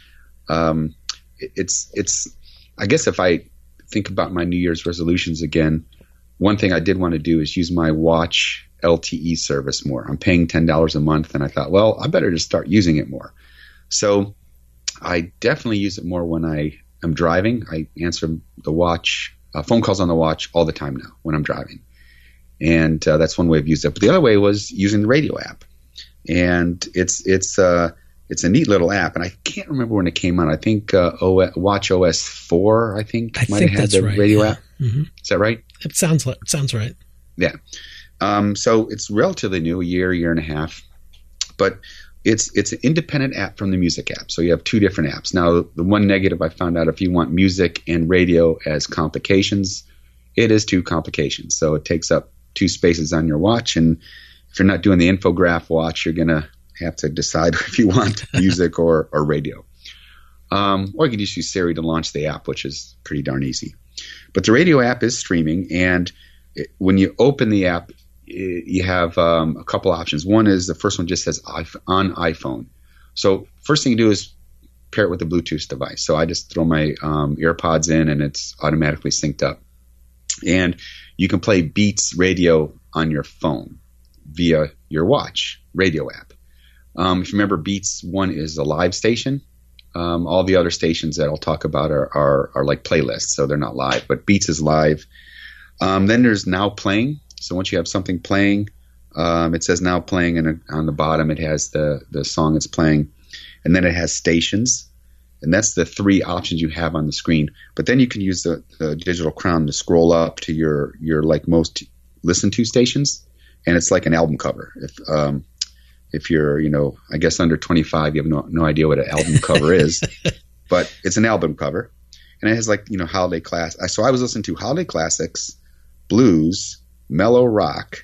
it's. I guess if I think about my New Year's resolutions again, one thing I did want to do is use my watch LTE service more. I'm paying $10 a month, and I thought, well, I better just start using it more. So I definitely use it more when I am driving. I answer the watch, phone calls on the watch all the time now when I'm driving. And that's one way I've used it. But the other way was using the radio app. And it's a neat little app. And I can't remember when it came out. I think Watch OS 4, I think might have had the radio app. Mm-hmm. Is that right? It sounds right. Yeah. So it's relatively new, a year and a half. But it's an independent app from the music app. So you have two different apps. Now, the one negative I found out, if you want music and radio as complications, it is two complications. So it takes up 2 spaces on your watch. And if you're not doing the infograph watch, you're going to have to decide if you want music or radio. Or you can just use Siri to launch the app, which is pretty darn easy. But the radio app is streaming. And when you open the app, you have a couple options. One is the first one just says on iPhone. So first thing you do is pair it with a Bluetooth device. So I just throw my AirPods in and it's automatically synced up. And you can play Beats radio on your phone via your watch radio app. If you remember, Beats 1 is a live station. All the other stations that I'll talk about are like playlists, so they're not live. But Beats is live. Then there's Now Playing. So once you have something playing, it says Now Playing, and on the bottom it has the song it's playing. And then it has Stations. And that's the 3 options you have on the screen. But then you can use the digital crown to scroll up to your like most listened to stations, and it's like an album cover. If you're I guess under 25, you have no idea what an album cover is, but it's an album cover, and it has like holiday class. So I was listening to holiday classics, blues, mellow rock,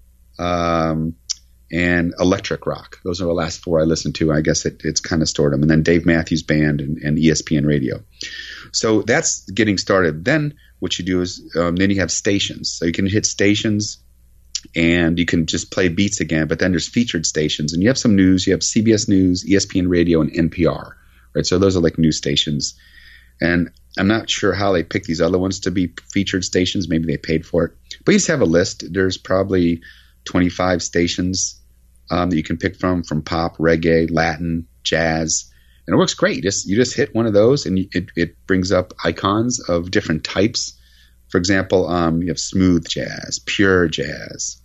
and electric rock. Those are the last 4 I listened to. I guess it's kind of stored them. And then Dave Matthews Band and ESPN Radio. So that's getting started. Then what you do is then you have stations. So you can hit stations and you can just play Beats again. But then there's featured stations. And you have some news. You have CBS News, ESPN Radio, and NPR. Right? So those are like news stations. And I'm not sure how they pick these other ones to be featured stations. Maybe they paid for it. But you just have a list. There's probably 25 stations that you can pick from pop, reggae, Latin, jazz, and it works great. You just hit one of those, and it brings up icons of different types. For example, you have smooth jazz, pure jazz,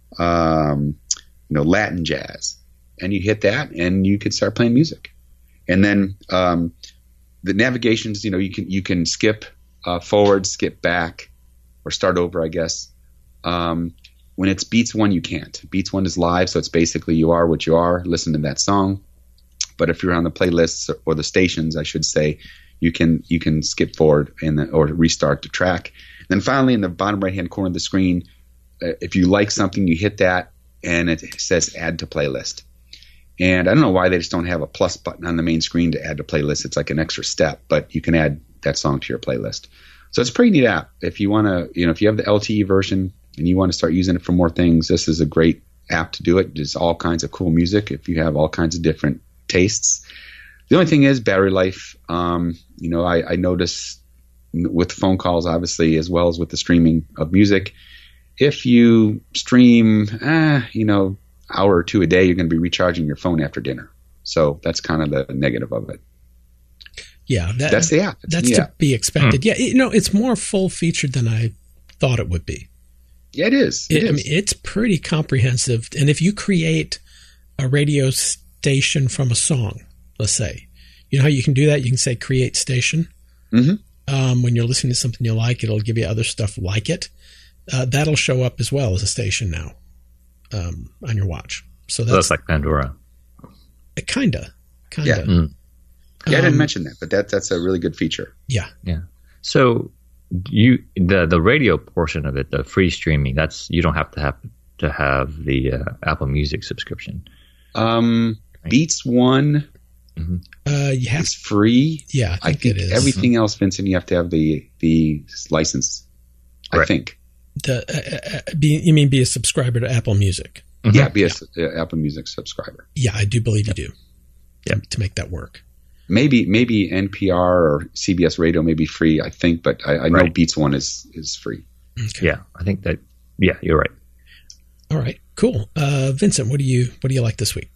Latin jazz, and you hit that, and you can start playing music. And then the navigations, you can skip forward, skip back, or start over, I guess. When it's Beats 1, you can't. Beats 1 is live, so it's basically you are what you are. Listen to that song. But if you're on the playlists or the stations, I should say, you can skip forward or restart the track. Then finally, in the bottom right-hand corner of the screen, if you like something, you hit that, and it says Add to Playlist. And I don't know why they just don't have a plus button on the main screen to add to playlist. It's like an extra step, but you can add that song to your playlist. So it's a pretty neat app. If you want to, if you have the LTE version and you want to start using it for more things, this is a great app to do it. There's all kinds of cool music if you have all kinds of different tastes. The only thing is battery life. I notice with phone calls, obviously, as well as with the streaming of music, if you stream, hour or 2 a day, you're going to be recharging your phone after dinner. So that's kind of the negative of it. Yeah, that's the app. That's to be expected. Yeah, it's more full featured than I thought it would be. Yeah, it is. I mean, it's pretty comprehensive. And if you create a radio station from a song, let's say, you know how you can do that? You can say create station. Mm-hmm. When you're listening to something you like, it'll give you other stuff like it. That'll show up as well as a station now on your watch. So that's like Pandora. Kinda. Yeah. Yeah, I didn't mention that, but that's a really good feature. Yeah. So the radio portion of it, the free streaming, you don't have to have the Apple Music subscription. Beats One is free. Yeah, I think it is. Everything else, Vincent, you have to have the license. Right. I think. You mean be a subscriber to Apple Music? Mm-hmm. Yeah, be a Apple Music subscriber. Yeah, I do believe you do. Yeah, to make that work. Maybe NPR or CBS Radio may be free, I think, but I know Beats One is free. Okay. Yeah, I think that. Yeah, you're right. All right, cool. Vincent, what do you like this week?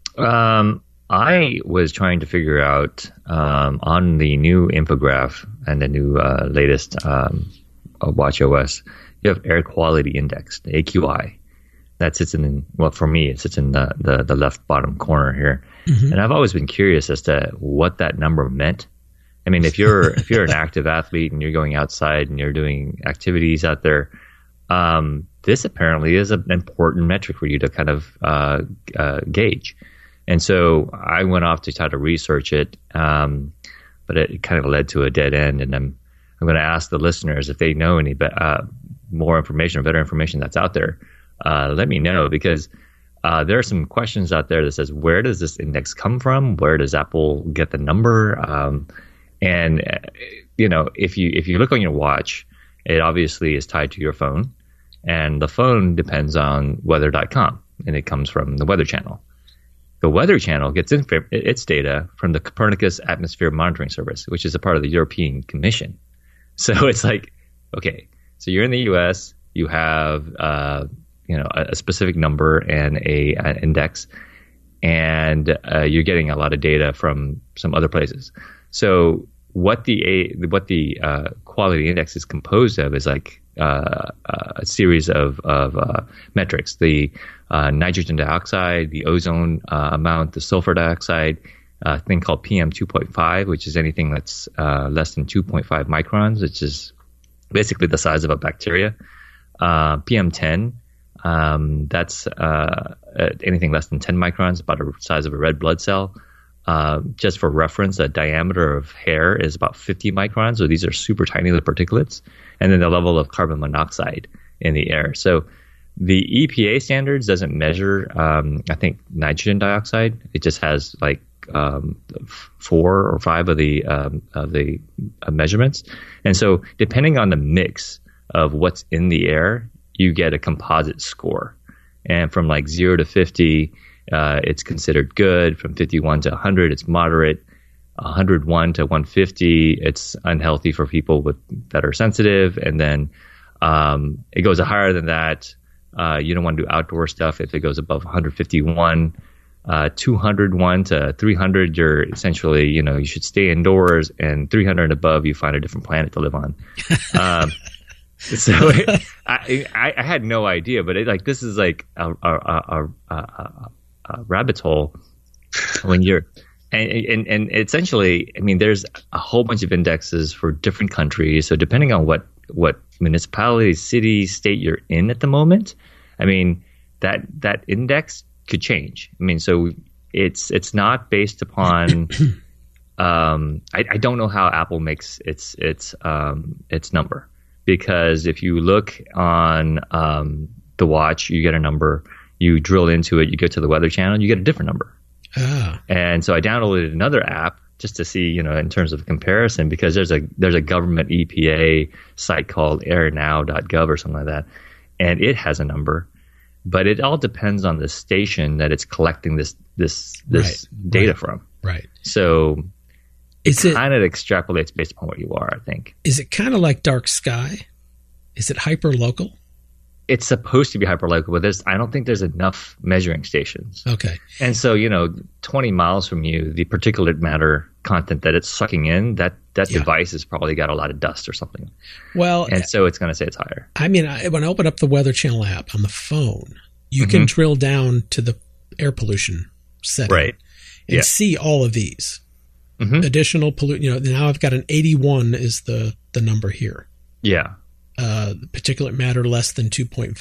I was trying to figure out on the new infograph and the new latest WatchOS, you have Air Quality Index, the AQI. That sits for me, it sits in the left bottom corner here. Mm-hmm. And I've always been curious as to what that number meant. I mean, if you're an active athlete and you're going outside and you're doing activities out there, this apparently is an important metric for you to kind of gauge. And so I went off to try to research it, but it kind of led to a dead end. And I'm going to ask the listeners if they know any more information or better information that's out there. Let me know, because there are some questions out there that says, where does this index come from? Where does Apple get the number? If you look on your watch, it obviously is tied to your phone, and the phone depends on weather.com, and it comes from the Weather Channel. The Weather Channel gets its data from the Copernicus Atmosphere Monitoring Service, which is a part of the European Commission. So it's like, okay, so you're in the U.S., you have a specific number and an index, and you're getting a lot of data from some other places. So what the quality index is composed of is like a series of metrics: the nitrogen dioxide, the ozone amount, the sulfur dioxide, a thing called PM2.5, which is anything that's less than 2.5 microns, which is basically the size of a bacteria. PM10, that's anything less than 10 microns, about the size of a red blood cell. Just for reference, the diameter of hair is about 50 microns, so these are super tiny little particulates. And then the level of carbon monoxide in the air. So the EPA standards doesn't measure, I think, nitrogen dioxide. It just has like 4 or 5 of the measurements. And so depending on the mix of what's in the air, you get a composite score. And from like 0 to 50, it's considered good. From 51 to 100, it's moderate. 101 to 150, it's unhealthy for people that are sensitive. And then it goes higher than that. You don't want to do outdoor stuff if it goes above 151. 201 to 300, you're essentially, you should stay indoors. And 300 and above, you find a different planet to live on. So I had no idea, but this is like a rabbit hole when you're and essentially, I mean, there's a whole bunch of indexes for different countries. So depending on what municipality, city, state you're in at the moment, I mean, that index could change. I mean, so it's not based upon. I don't know how Apple makes its number. Because if you look on the watch, you get a number. You drill into it, you get to the Weather Channel, you get a different number. And so I downloaded another app just to see, in terms of comparison, because there's a government EPA site called airnow.gov or something like that, and it has a number, but it all depends on the station that it's collecting this data from. Right. So it kind of extrapolates based upon where you are, I think. Is it kind of like dark sky? Is it hyper local? It's supposed to be hyper local, but I don't think there's enough measuring stations. Okay. And so, 20 miles from you, the particulate matter content that it's sucking in, that device has probably got a lot of dust or something. Well, and so it's going to say it's higher. I mean, when I open up the Weather Channel app on the phone, you can drill down to the air pollution setting, right, and see all of these. Additional pollutant. Now I've got an 81 is the number here. Yeah. Particulate matter less than 2.5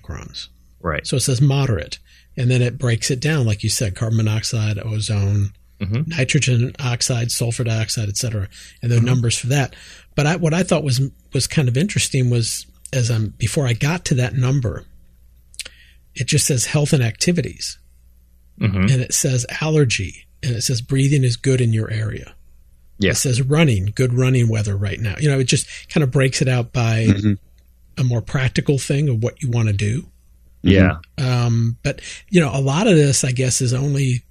microns. Right. So it says moderate, and then it breaks it down, like you said: carbon monoxide, ozone, nitrogen oxide, sulfur dioxide, et cetera, and there are numbers for that. But what I thought was kind of interesting was before I got to that number, it just says health and activities, and it says allergy, and it says breathing is good in your area. Yeah. It says running, good running weather right now. It just kind of breaks it out by a more practical thing of what you want to do. Yeah. But a lot of this, I guess, is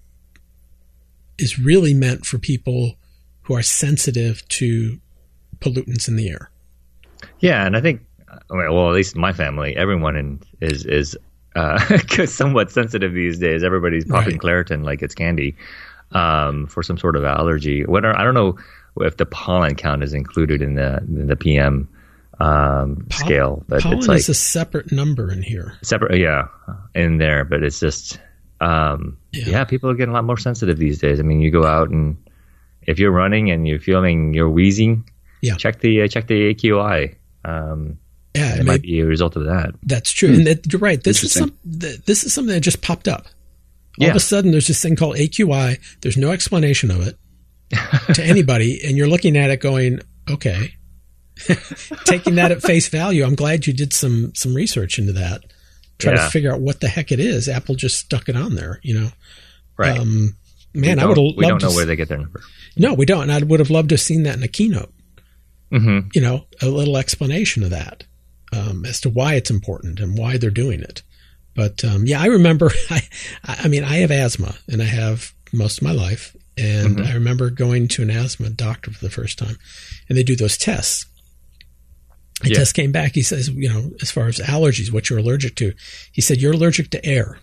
really meant for people who are sensitive to pollutants in the air. Yeah, and I think, well, at least in my family, everyone is somewhat sensitive these days. Everybody's popping Claritin like it's candy for some sort of allergy. I don't know if the pollen count is included in the PM scale, but pollen it's like is a separate number in here. In there, but it's just people are getting a lot more sensitive these days. I mean, you go out and if you're running and you're feeling you're wheezing, check the AQI. It might be a result of that. That's true, and you're right. This is something that just popped up. All of a sudden, there's this thing called AQI. There's no explanation of it to anybody, and you're looking at it going, okay. Taking that at face value, I'm glad you did some research into that. Try to figure out what the heck it is. Apple just stuck it on there, Right. Man, I would have loved. We don't know where they get their number. No, we don't. And I would have loved to have seen that in a keynote. A little explanation of that as to why it's important and why they're doing it. But I remember. I mean, I have asthma, and I have most of my life. And I remember going to an asthma doctor for the first time, and they do those tests. The test came back. He says, as far as allergies, what you're allergic to, he said, you're allergic to air.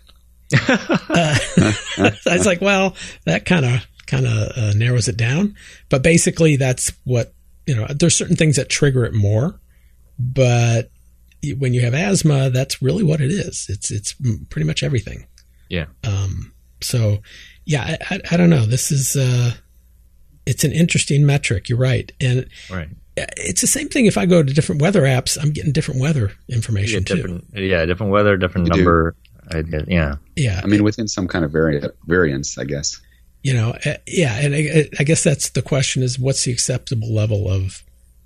I was like, well, that kind of narrows it down. But basically that's what, there's certain things that trigger it more, but when you have asthma, that's really what it is. It's pretty much everything. Yeah. So yeah, I don't know. This is, it's an interesting metric. You're right. And it's the same thing if I go to different weather apps, I'm getting different weather information too. Different weather, different number. Yeah. I mean, within some kind of variance, I guess. And I guess that's the question is what's the acceptable level of,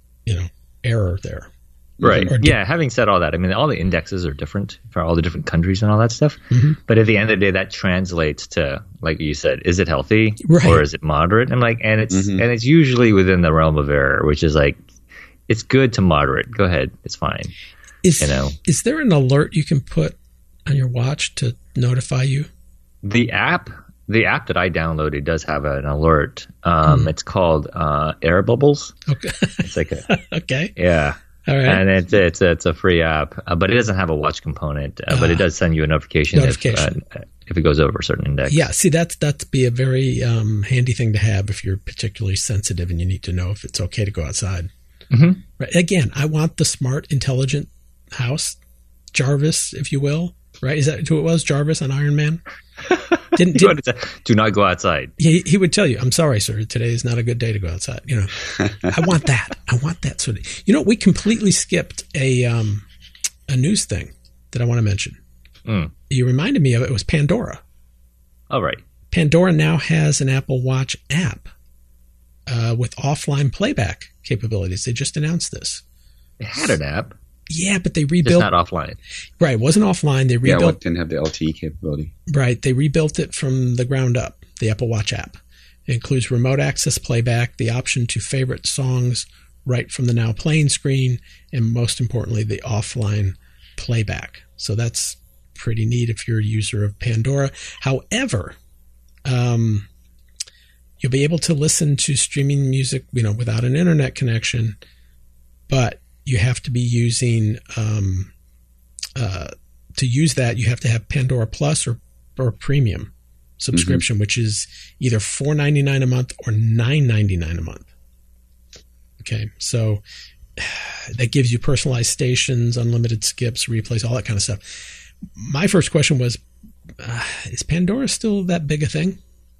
error there? Right. Having said all that, I mean, all the indexes are different for all the different countries and all that stuff. But at the end of the day, that translates to, like you said, is it healthy or is it moderate? And it's usually within the realm of error, which is like, it's good to moderate. Go ahead. It's fine. Is there an alert you can put on your watch to notify you? The app that I downloaded does have an alert. It's called Air Bubbles. Okay. It's like okay. Yeah. All right. And it's a free app, but it doesn't have a watch component. But it does send you a notification. If it goes over a certain index. Yeah, see, that'd be a very handy thing to have if you're particularly sensitive and you need to know if it's okay to go outside. Right. Again, I want the smart, intelligent house, Jarvis, if you will. Right? Is that who it was? Jarvis on Iron Man? Do not go outside. He would tell you, I'm sorry, sir, today is not a good day to go outside. I want that. I want that sort of. We completely skipped a news thing that I want to mention. You reminded me of it. It was Pandora. Oh, right. Pandora now has an Apple Watch app with offline playback capabilities. They just announced this. They had an app. Yeah, but they rebuilt. It's not offline. Right, it wasn't offline. They rebuilt. Yeah, it didn't have the LTE capability. Right, they rebuilt it from the ground up, the Apple Watch app. It includes remote access playback, the option to favorite songs right from the now playing screen, and most importantly, the offline playback. So that's pretty neat if you're a user of Pandora. However, you'll be able to listen to streaming music, without an internet connection, but you have to be using, to use that, you have to have Pandora Plus or Premium subscription, which is either $4.99 a month or $9.99 a month. Okay, so that gives you personalized stations, unlimited skips, replays, all that kind of stuff. My first question was, is Pandora still that big a thing?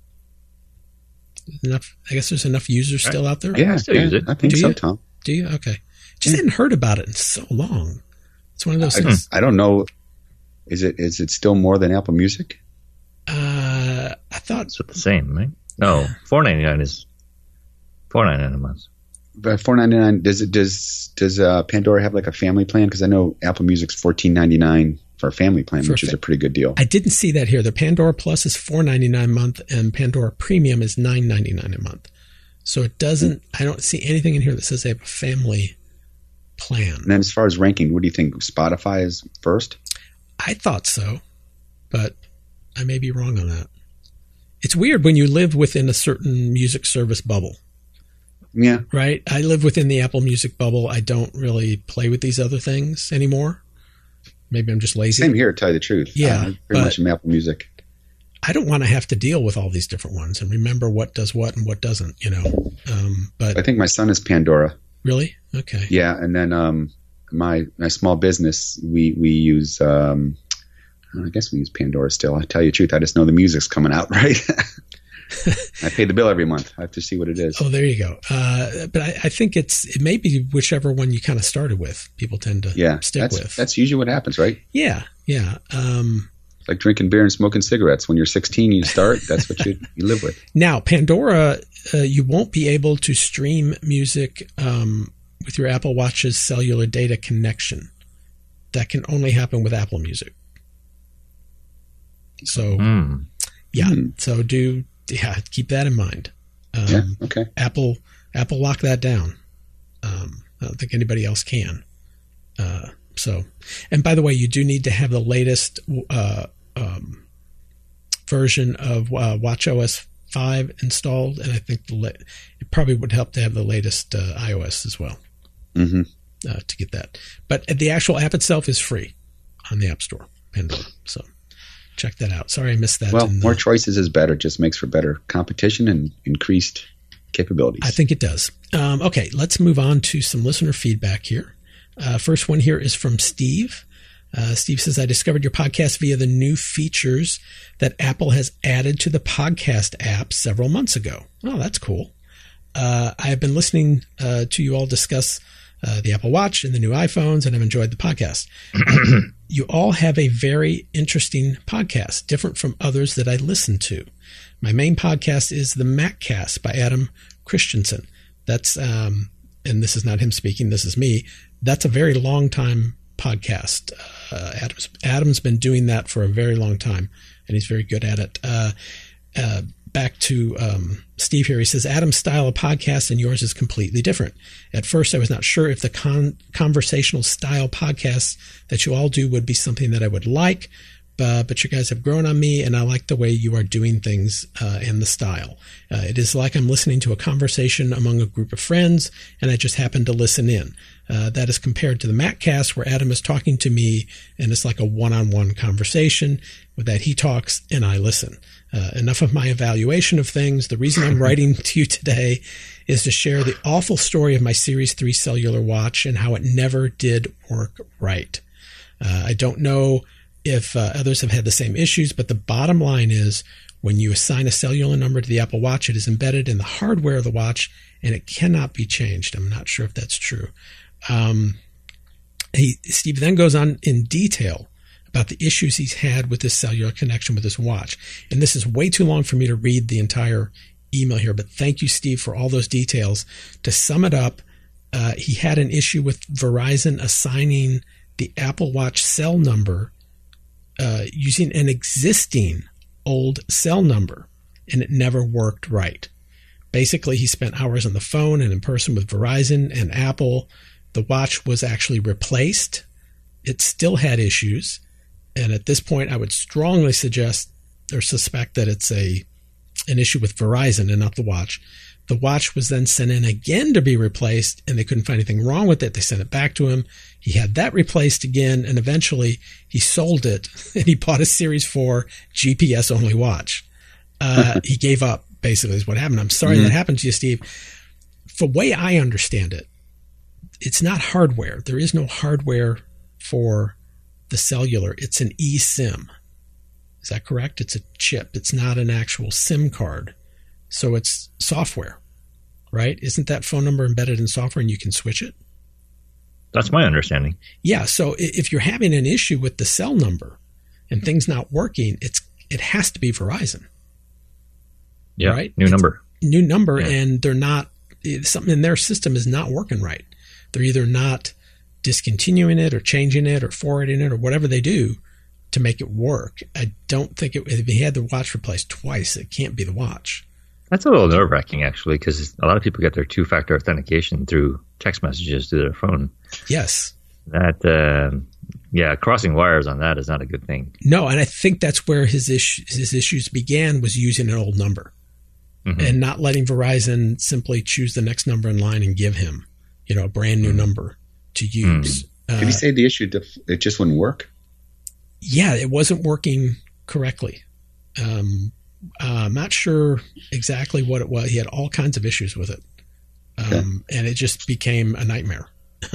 Enough? I guess there's enough users still out there? Yeah, I still use it. I think so, Tom. Do you? Okay. Just hadn't heard about it in so long. It's one of those things. I don't know. Is it still more than Apple Music? I thought it's the same, right? No, $4.99 is $4.99 a month. But $4.99. Does Pandora have like a family plan? Because I know Apple Music's $14.99 for a family plan, which is a pretty good deal. I didn't see that here. The Pandora Plus is $4.99 a month, and Pandora Premium is $9.99 a month. So it doesn't. I don't see anything in here that says they have a family plan. And then as far as ranking, what do you think? Spotify is first? I thought so, but I may be wrong on that. It's weird when you live within a certain music service bubble. Yeah. Right? I live within the Apple Music bubble. I don't really play with these other things anymore. Maybe I'm just lazy. Same here, to tell you the truth. Yeah. Pretty much in Apple Music. I don't want to have to deal with all these different ones and remember what does what and what doesn't, But I think my son is Pandora. Really? Okay. Yeah. And then my small business, we use, I guess we use Pandora still. I tell you the truth, I just know the music's coming out, right? I pay the bill every month. I have to see what it is. Oh, there you go. But I think it may be whichever one you kind of started with. People tend to stick with. That's usually what happens, right? Yeah. Like drinking beer and smoking cigarettes. When you're 16, you start. That's what you live with. Now, Pandora, you won't be able to stream music with your Apple Watch's cellular data connection. That can only happen with Apple Music. So, So keep that in mind. Okay. Apple locked that down. I don't think anybody else can. And by the way, you do need to have the latest version of WatchOS 5 installed, and I think it probably would help to have the latest iOS as well to get that. But the actual app itself is free on the App Store, Pandora. So check that out. Sorry I missed that. Well, more choices is better. Just makes for better competition and increased capabilities. I think it does. Okay, let's move on to some listener feedback here. First one here is from Steve. Steve says, I discovered your podcast via the new features that Apple has added to the podcast app several months ago. Oh, that's cool. I have been listening to you all discuss the Apple Watch and the new iPhones, and I've enjoyed the podcast. You all have a very interesting podcast, different from others that I listen to. My main podcast is the MacCast by Adam Christensen. That's, and this is not him speaking, this is me. That's a very long time podcast. Adam's been doing that for a very long time, and he's very good at it. Back to Steve here. He says, Adam's style of podcast and yours is completely different. At first, I was not sure if the conversational style podcasts that you all do would be something that I would like, but you guys have grown on me, and I like the way you are doing things and the style. It is like I'm listening to a conversation among a group of friends, and I just happen to listen in. That is compared to the MacCast, where Adam is talking to me, and it's like a one-on-one conversation with that he talks and I listen. Enough of my evaluation of things. The reason I'm writing to you today is to share the awful story of my Series 3 cellular watch and how it never did work right. I don't know if others have had the same issues, but the bottom line is when you assign a cellular number to the Apple Watch, it is embedded in the hardware of the watch and it cannot be changed. I'm not sure if that's true. Steve then goes on in detail about the issues he's had with this cellular connection with his watch. And this is way too long for me to read the entire email here, but thank you, Steve, for all those details. To sum it up, he had an issue with Verizon assigning the Apple Watch cell number using an existing old cell number, and it never worked right. Basically, he spent hours on the phone and in person with Verizon and Apple. The watch was actually replaced. It still had issues. And at this point, I would strongly suggest or suspect that it's an issue with Verizon and not the watch. The watch was then sent in again to be replaced, and they couldn't find anything wrong with it. They sent it back to him. He had that replaced again, and eventually he sold it, and he bought a Series 4 GPS-only watch. He gave up, basically, is what happened. I'm sorry that happened to you, Steve. The way I understand it, it's not hardware. There is no hardware for the cellular. It's an eSIM. Is that correct? It's a chip. It's not an actual SIM card. So it's software, right? Isn't that phone number embedded in software and you can switch it? That's my understanding. Yeah. So if you're having an issue with the cell number and things not working, it has to be Verizon. Yeah, right? New number, and they're not. Something in their system is not working right. They're either not discontinuing it or changing it or forwarding it or whatever they do to make it work. I don't think if he had the watch replaced twice, it can't be the watch. That's a little nerve-wracking, actually, because a lot of people get their two-factor authentication through text messages to their phone. Yes. That, crossing wires on that is not a good thing. No, and I think that's where his issues began, was using an old number and not letting Verizon simply choose the next number in line and give him, a brand new number to use. Did he say the issue, it just wouldn't work? Yeah, it wasn't working correctly. I'm not sure exactly what it was. He had all kinds of issues with it. And it just became a nightmare.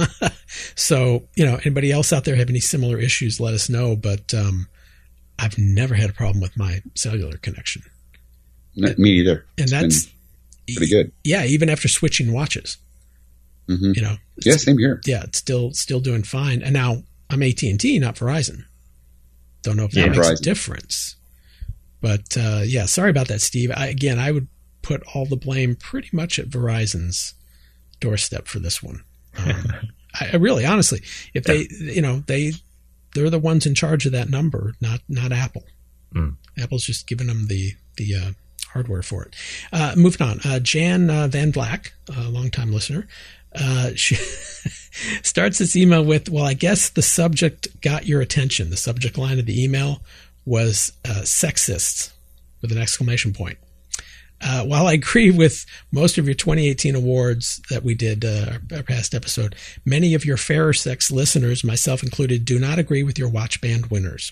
So, anybody else out there have any similar issues, let us know. But I've never had a problem with my cellular connection. Me either. And that's pretty good. Yeah, even after switching watches. Yeah, same here. Yeah, it's still doing fine. And now I'm AT&T, not Verizon. Don't know if that makes a difference. But sorry about that, Steve. I would put all the blame pretty much at Verizon's doorstep for this one. I really, honestly, if they're the ones in charge of that number, not Apple. Apple's just giving them the hardware for it. Moving on, Jan Van Black, a longtime listener, she starts this email with, well, I guess the subject got your attention. The subject line of the email was sexists with an exclamation point. While I agree with most of your 2018 awards that we did, our past episode, many of your fairer sex listeners, myself included, do not agree with your watch band winners.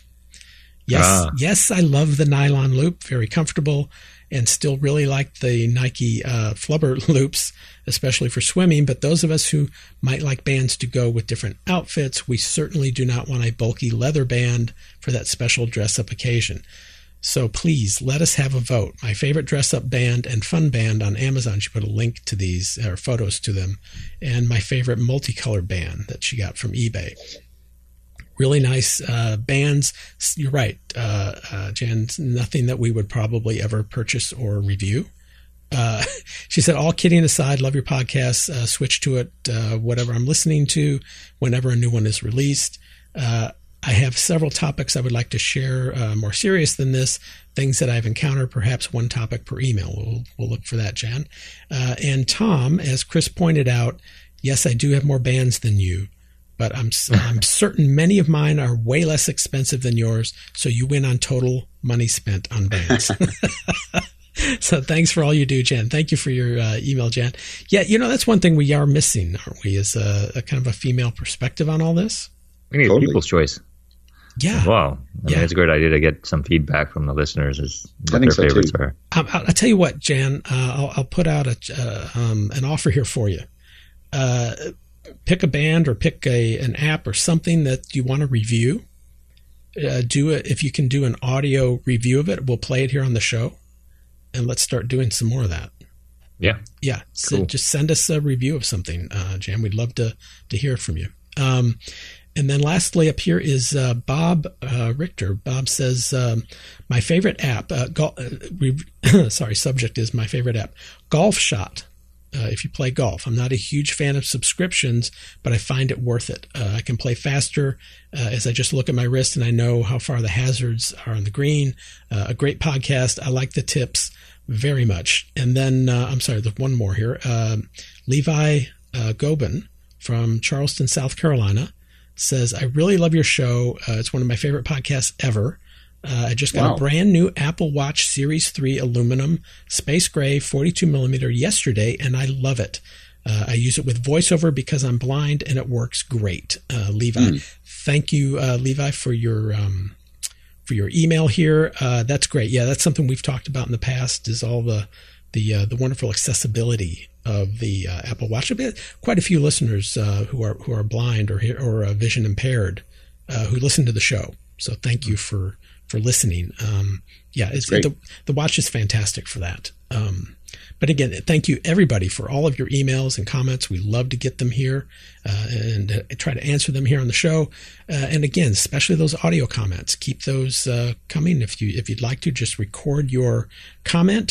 Yes, I love the nylon loop, very comfortable, and still really like the Nike Flubber loops, especially for swimming. But those of us who might like bands to go with different outfits, we certainly do not want a bulky leather band for that special dress-up occasion. So please let us have a vote. My favorite dress-up band and fun band on Amazon. She put a link to these, or photos to them, and my favorite multicolored band that she got from eBay. Really nice bands. You're right, Jan. Nothing that we would probably ever purchase or review. She said, all kidding aside, love your podcast. Switch to it, whatever I'm listening to, whenever a new one is released. I have several topics I would like to share, more serious than this, things that I've encountered, perhaps one topic per email. We'll look for that, Jan. And Tom, as Chris pointed out, yes, I do have more bands than you, but I'm certain many of mine are way less expensive than yours, so you win on total money spent on bands. So thanks for all you do, Jan. Thank you for your email, Jan. Yeah, that's one thing we are missing, aren't we, is a kind of a female perspective on all this. We need people's choice. Yeah. Wow. I mean, it's a great idea to get some feedback from the listeners as what their favorites are. I'll tell you what, Jan, I'll put out an offer here for you. Pick a band or pick an app or something that you want to review. Do it. If you can do an audio review of it, we'll play it here on the show. And let's start doing some more of that. Yeah. Yeah. So cool. Just send us a review of something, Jan. We'd love to hear from you. And then lastly up here is Bob Richter. Bob says, my favorite app, subject is my favorite app, Golf Shot. If you play golf. I'm not a huge fan of subscriptions, but I find it worth it. I can play faster as I just look at my wrist and I know how far the hazards are on the green. A great podcast. I like the tips very much. And then, there's one more here. Levi Gobin from Charleston, South Carolina says, I really love your show. It's one of my favorite podcasts ever. I just got a brand new Apple Watch Series 3 aluminum space gray 42 millimeter yesterday, and I love it. I use it with VoiceOver because I'm blind, and it works great. Levi, thank you, Levi, for your email here. That's great. Yeah, that's something we've talked about in the past. Is all the wonderful accessibility of the Apple Watch. Quite a few listeners who are blind or vision impaired who listen to the show. So thank you for listening. The watch is fantastic for that. But again, thank you everybody for all of your emails and comments. We love to get them here and try to answer them here on the show. And again, especially those audio comments, keep those coming. If you'd like to, just record your comment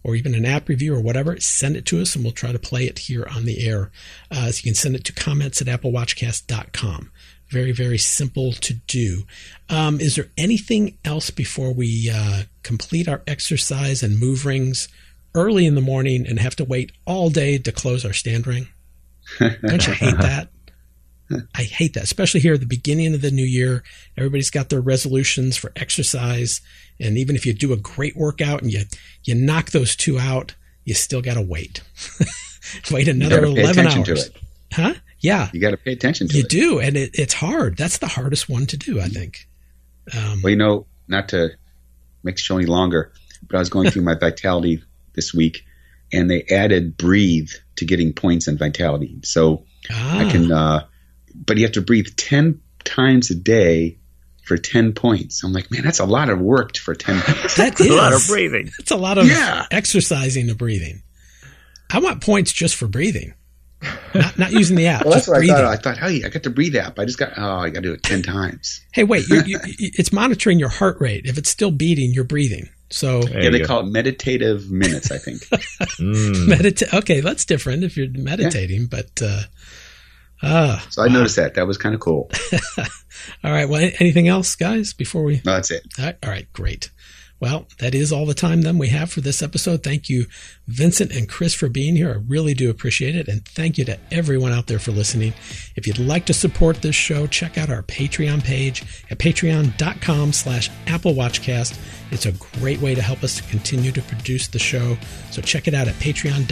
or even an app review or whatever, send it to us and we'll try to play it here on the air. So you can send it to comments@applewatchcast.com. Very, very simple to do. Is there anything else before we complete our exercise and move rings early in the morning and have to wait all day to close our stand ring? Don't you hate that? I hate that, especially here at the beginning of the new year. Everybody's got their resolutions for exercise. And even if you do a great workout and you knock those 2 out, you still got to wait. Wait another 11 hours. Huh? Yeah. You got to pay attention to it. You do. And it's hard. That's the hardest one to do, I think. Well, not to make the show any longer, but I was going through my Vitality this week, and they added breathe to getting points in Vitality. So I can, but you have to breathe 10 times a day for 10 points. I'm like, man, that's a lot of work for 10 points. That is a lot of breathing. That's a lot of exercising to breathing. I want points just for breathing. Not using the app. Well, that's what breathing. I thought, hey, I got the breathe app. I got to do it 10 times. Hey, wait, it's monitoring your heart rate. If it's still beating, you're breathing. So they call it meditative minutes, I think. Okay, that's different if you're meditating, but so I noticed that. That was kind of cool. All right. Well, anything else, guys, before we? No, that's it. All right. Great. Well, that is all the time then we have for this episode. Thank you, Vincent and Chris, for being here. I really do appreciate it. And thank you to everyone out there for listening. If you'd like to support this show, check out our Patreon page at patreon.com/AppleWatchcast. It's a great way to help us to continue to produce the show. So check it out at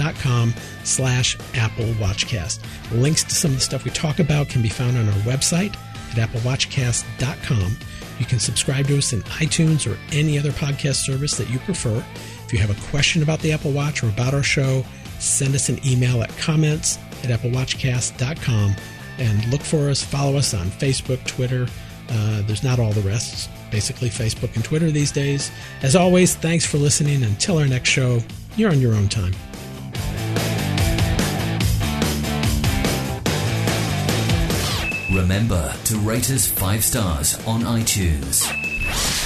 patreon.com/AppleWatchcast. Links to some of the stuff we talk about can be found on our website at applewatchcast.com. You can subscribe to us in iTunes or any other podcast service that you prefer. If you have a question about the Apple Watch or about our show, send us an email at comments@applewatchcast.com and look for us, follow us on Facebook, Twitter. There's not all the rest. It's basically Facebook and Twitter these days. As always, thanks for listening. Until our next show, you're on your own time. Remember to rate us 5 stars on iTunes.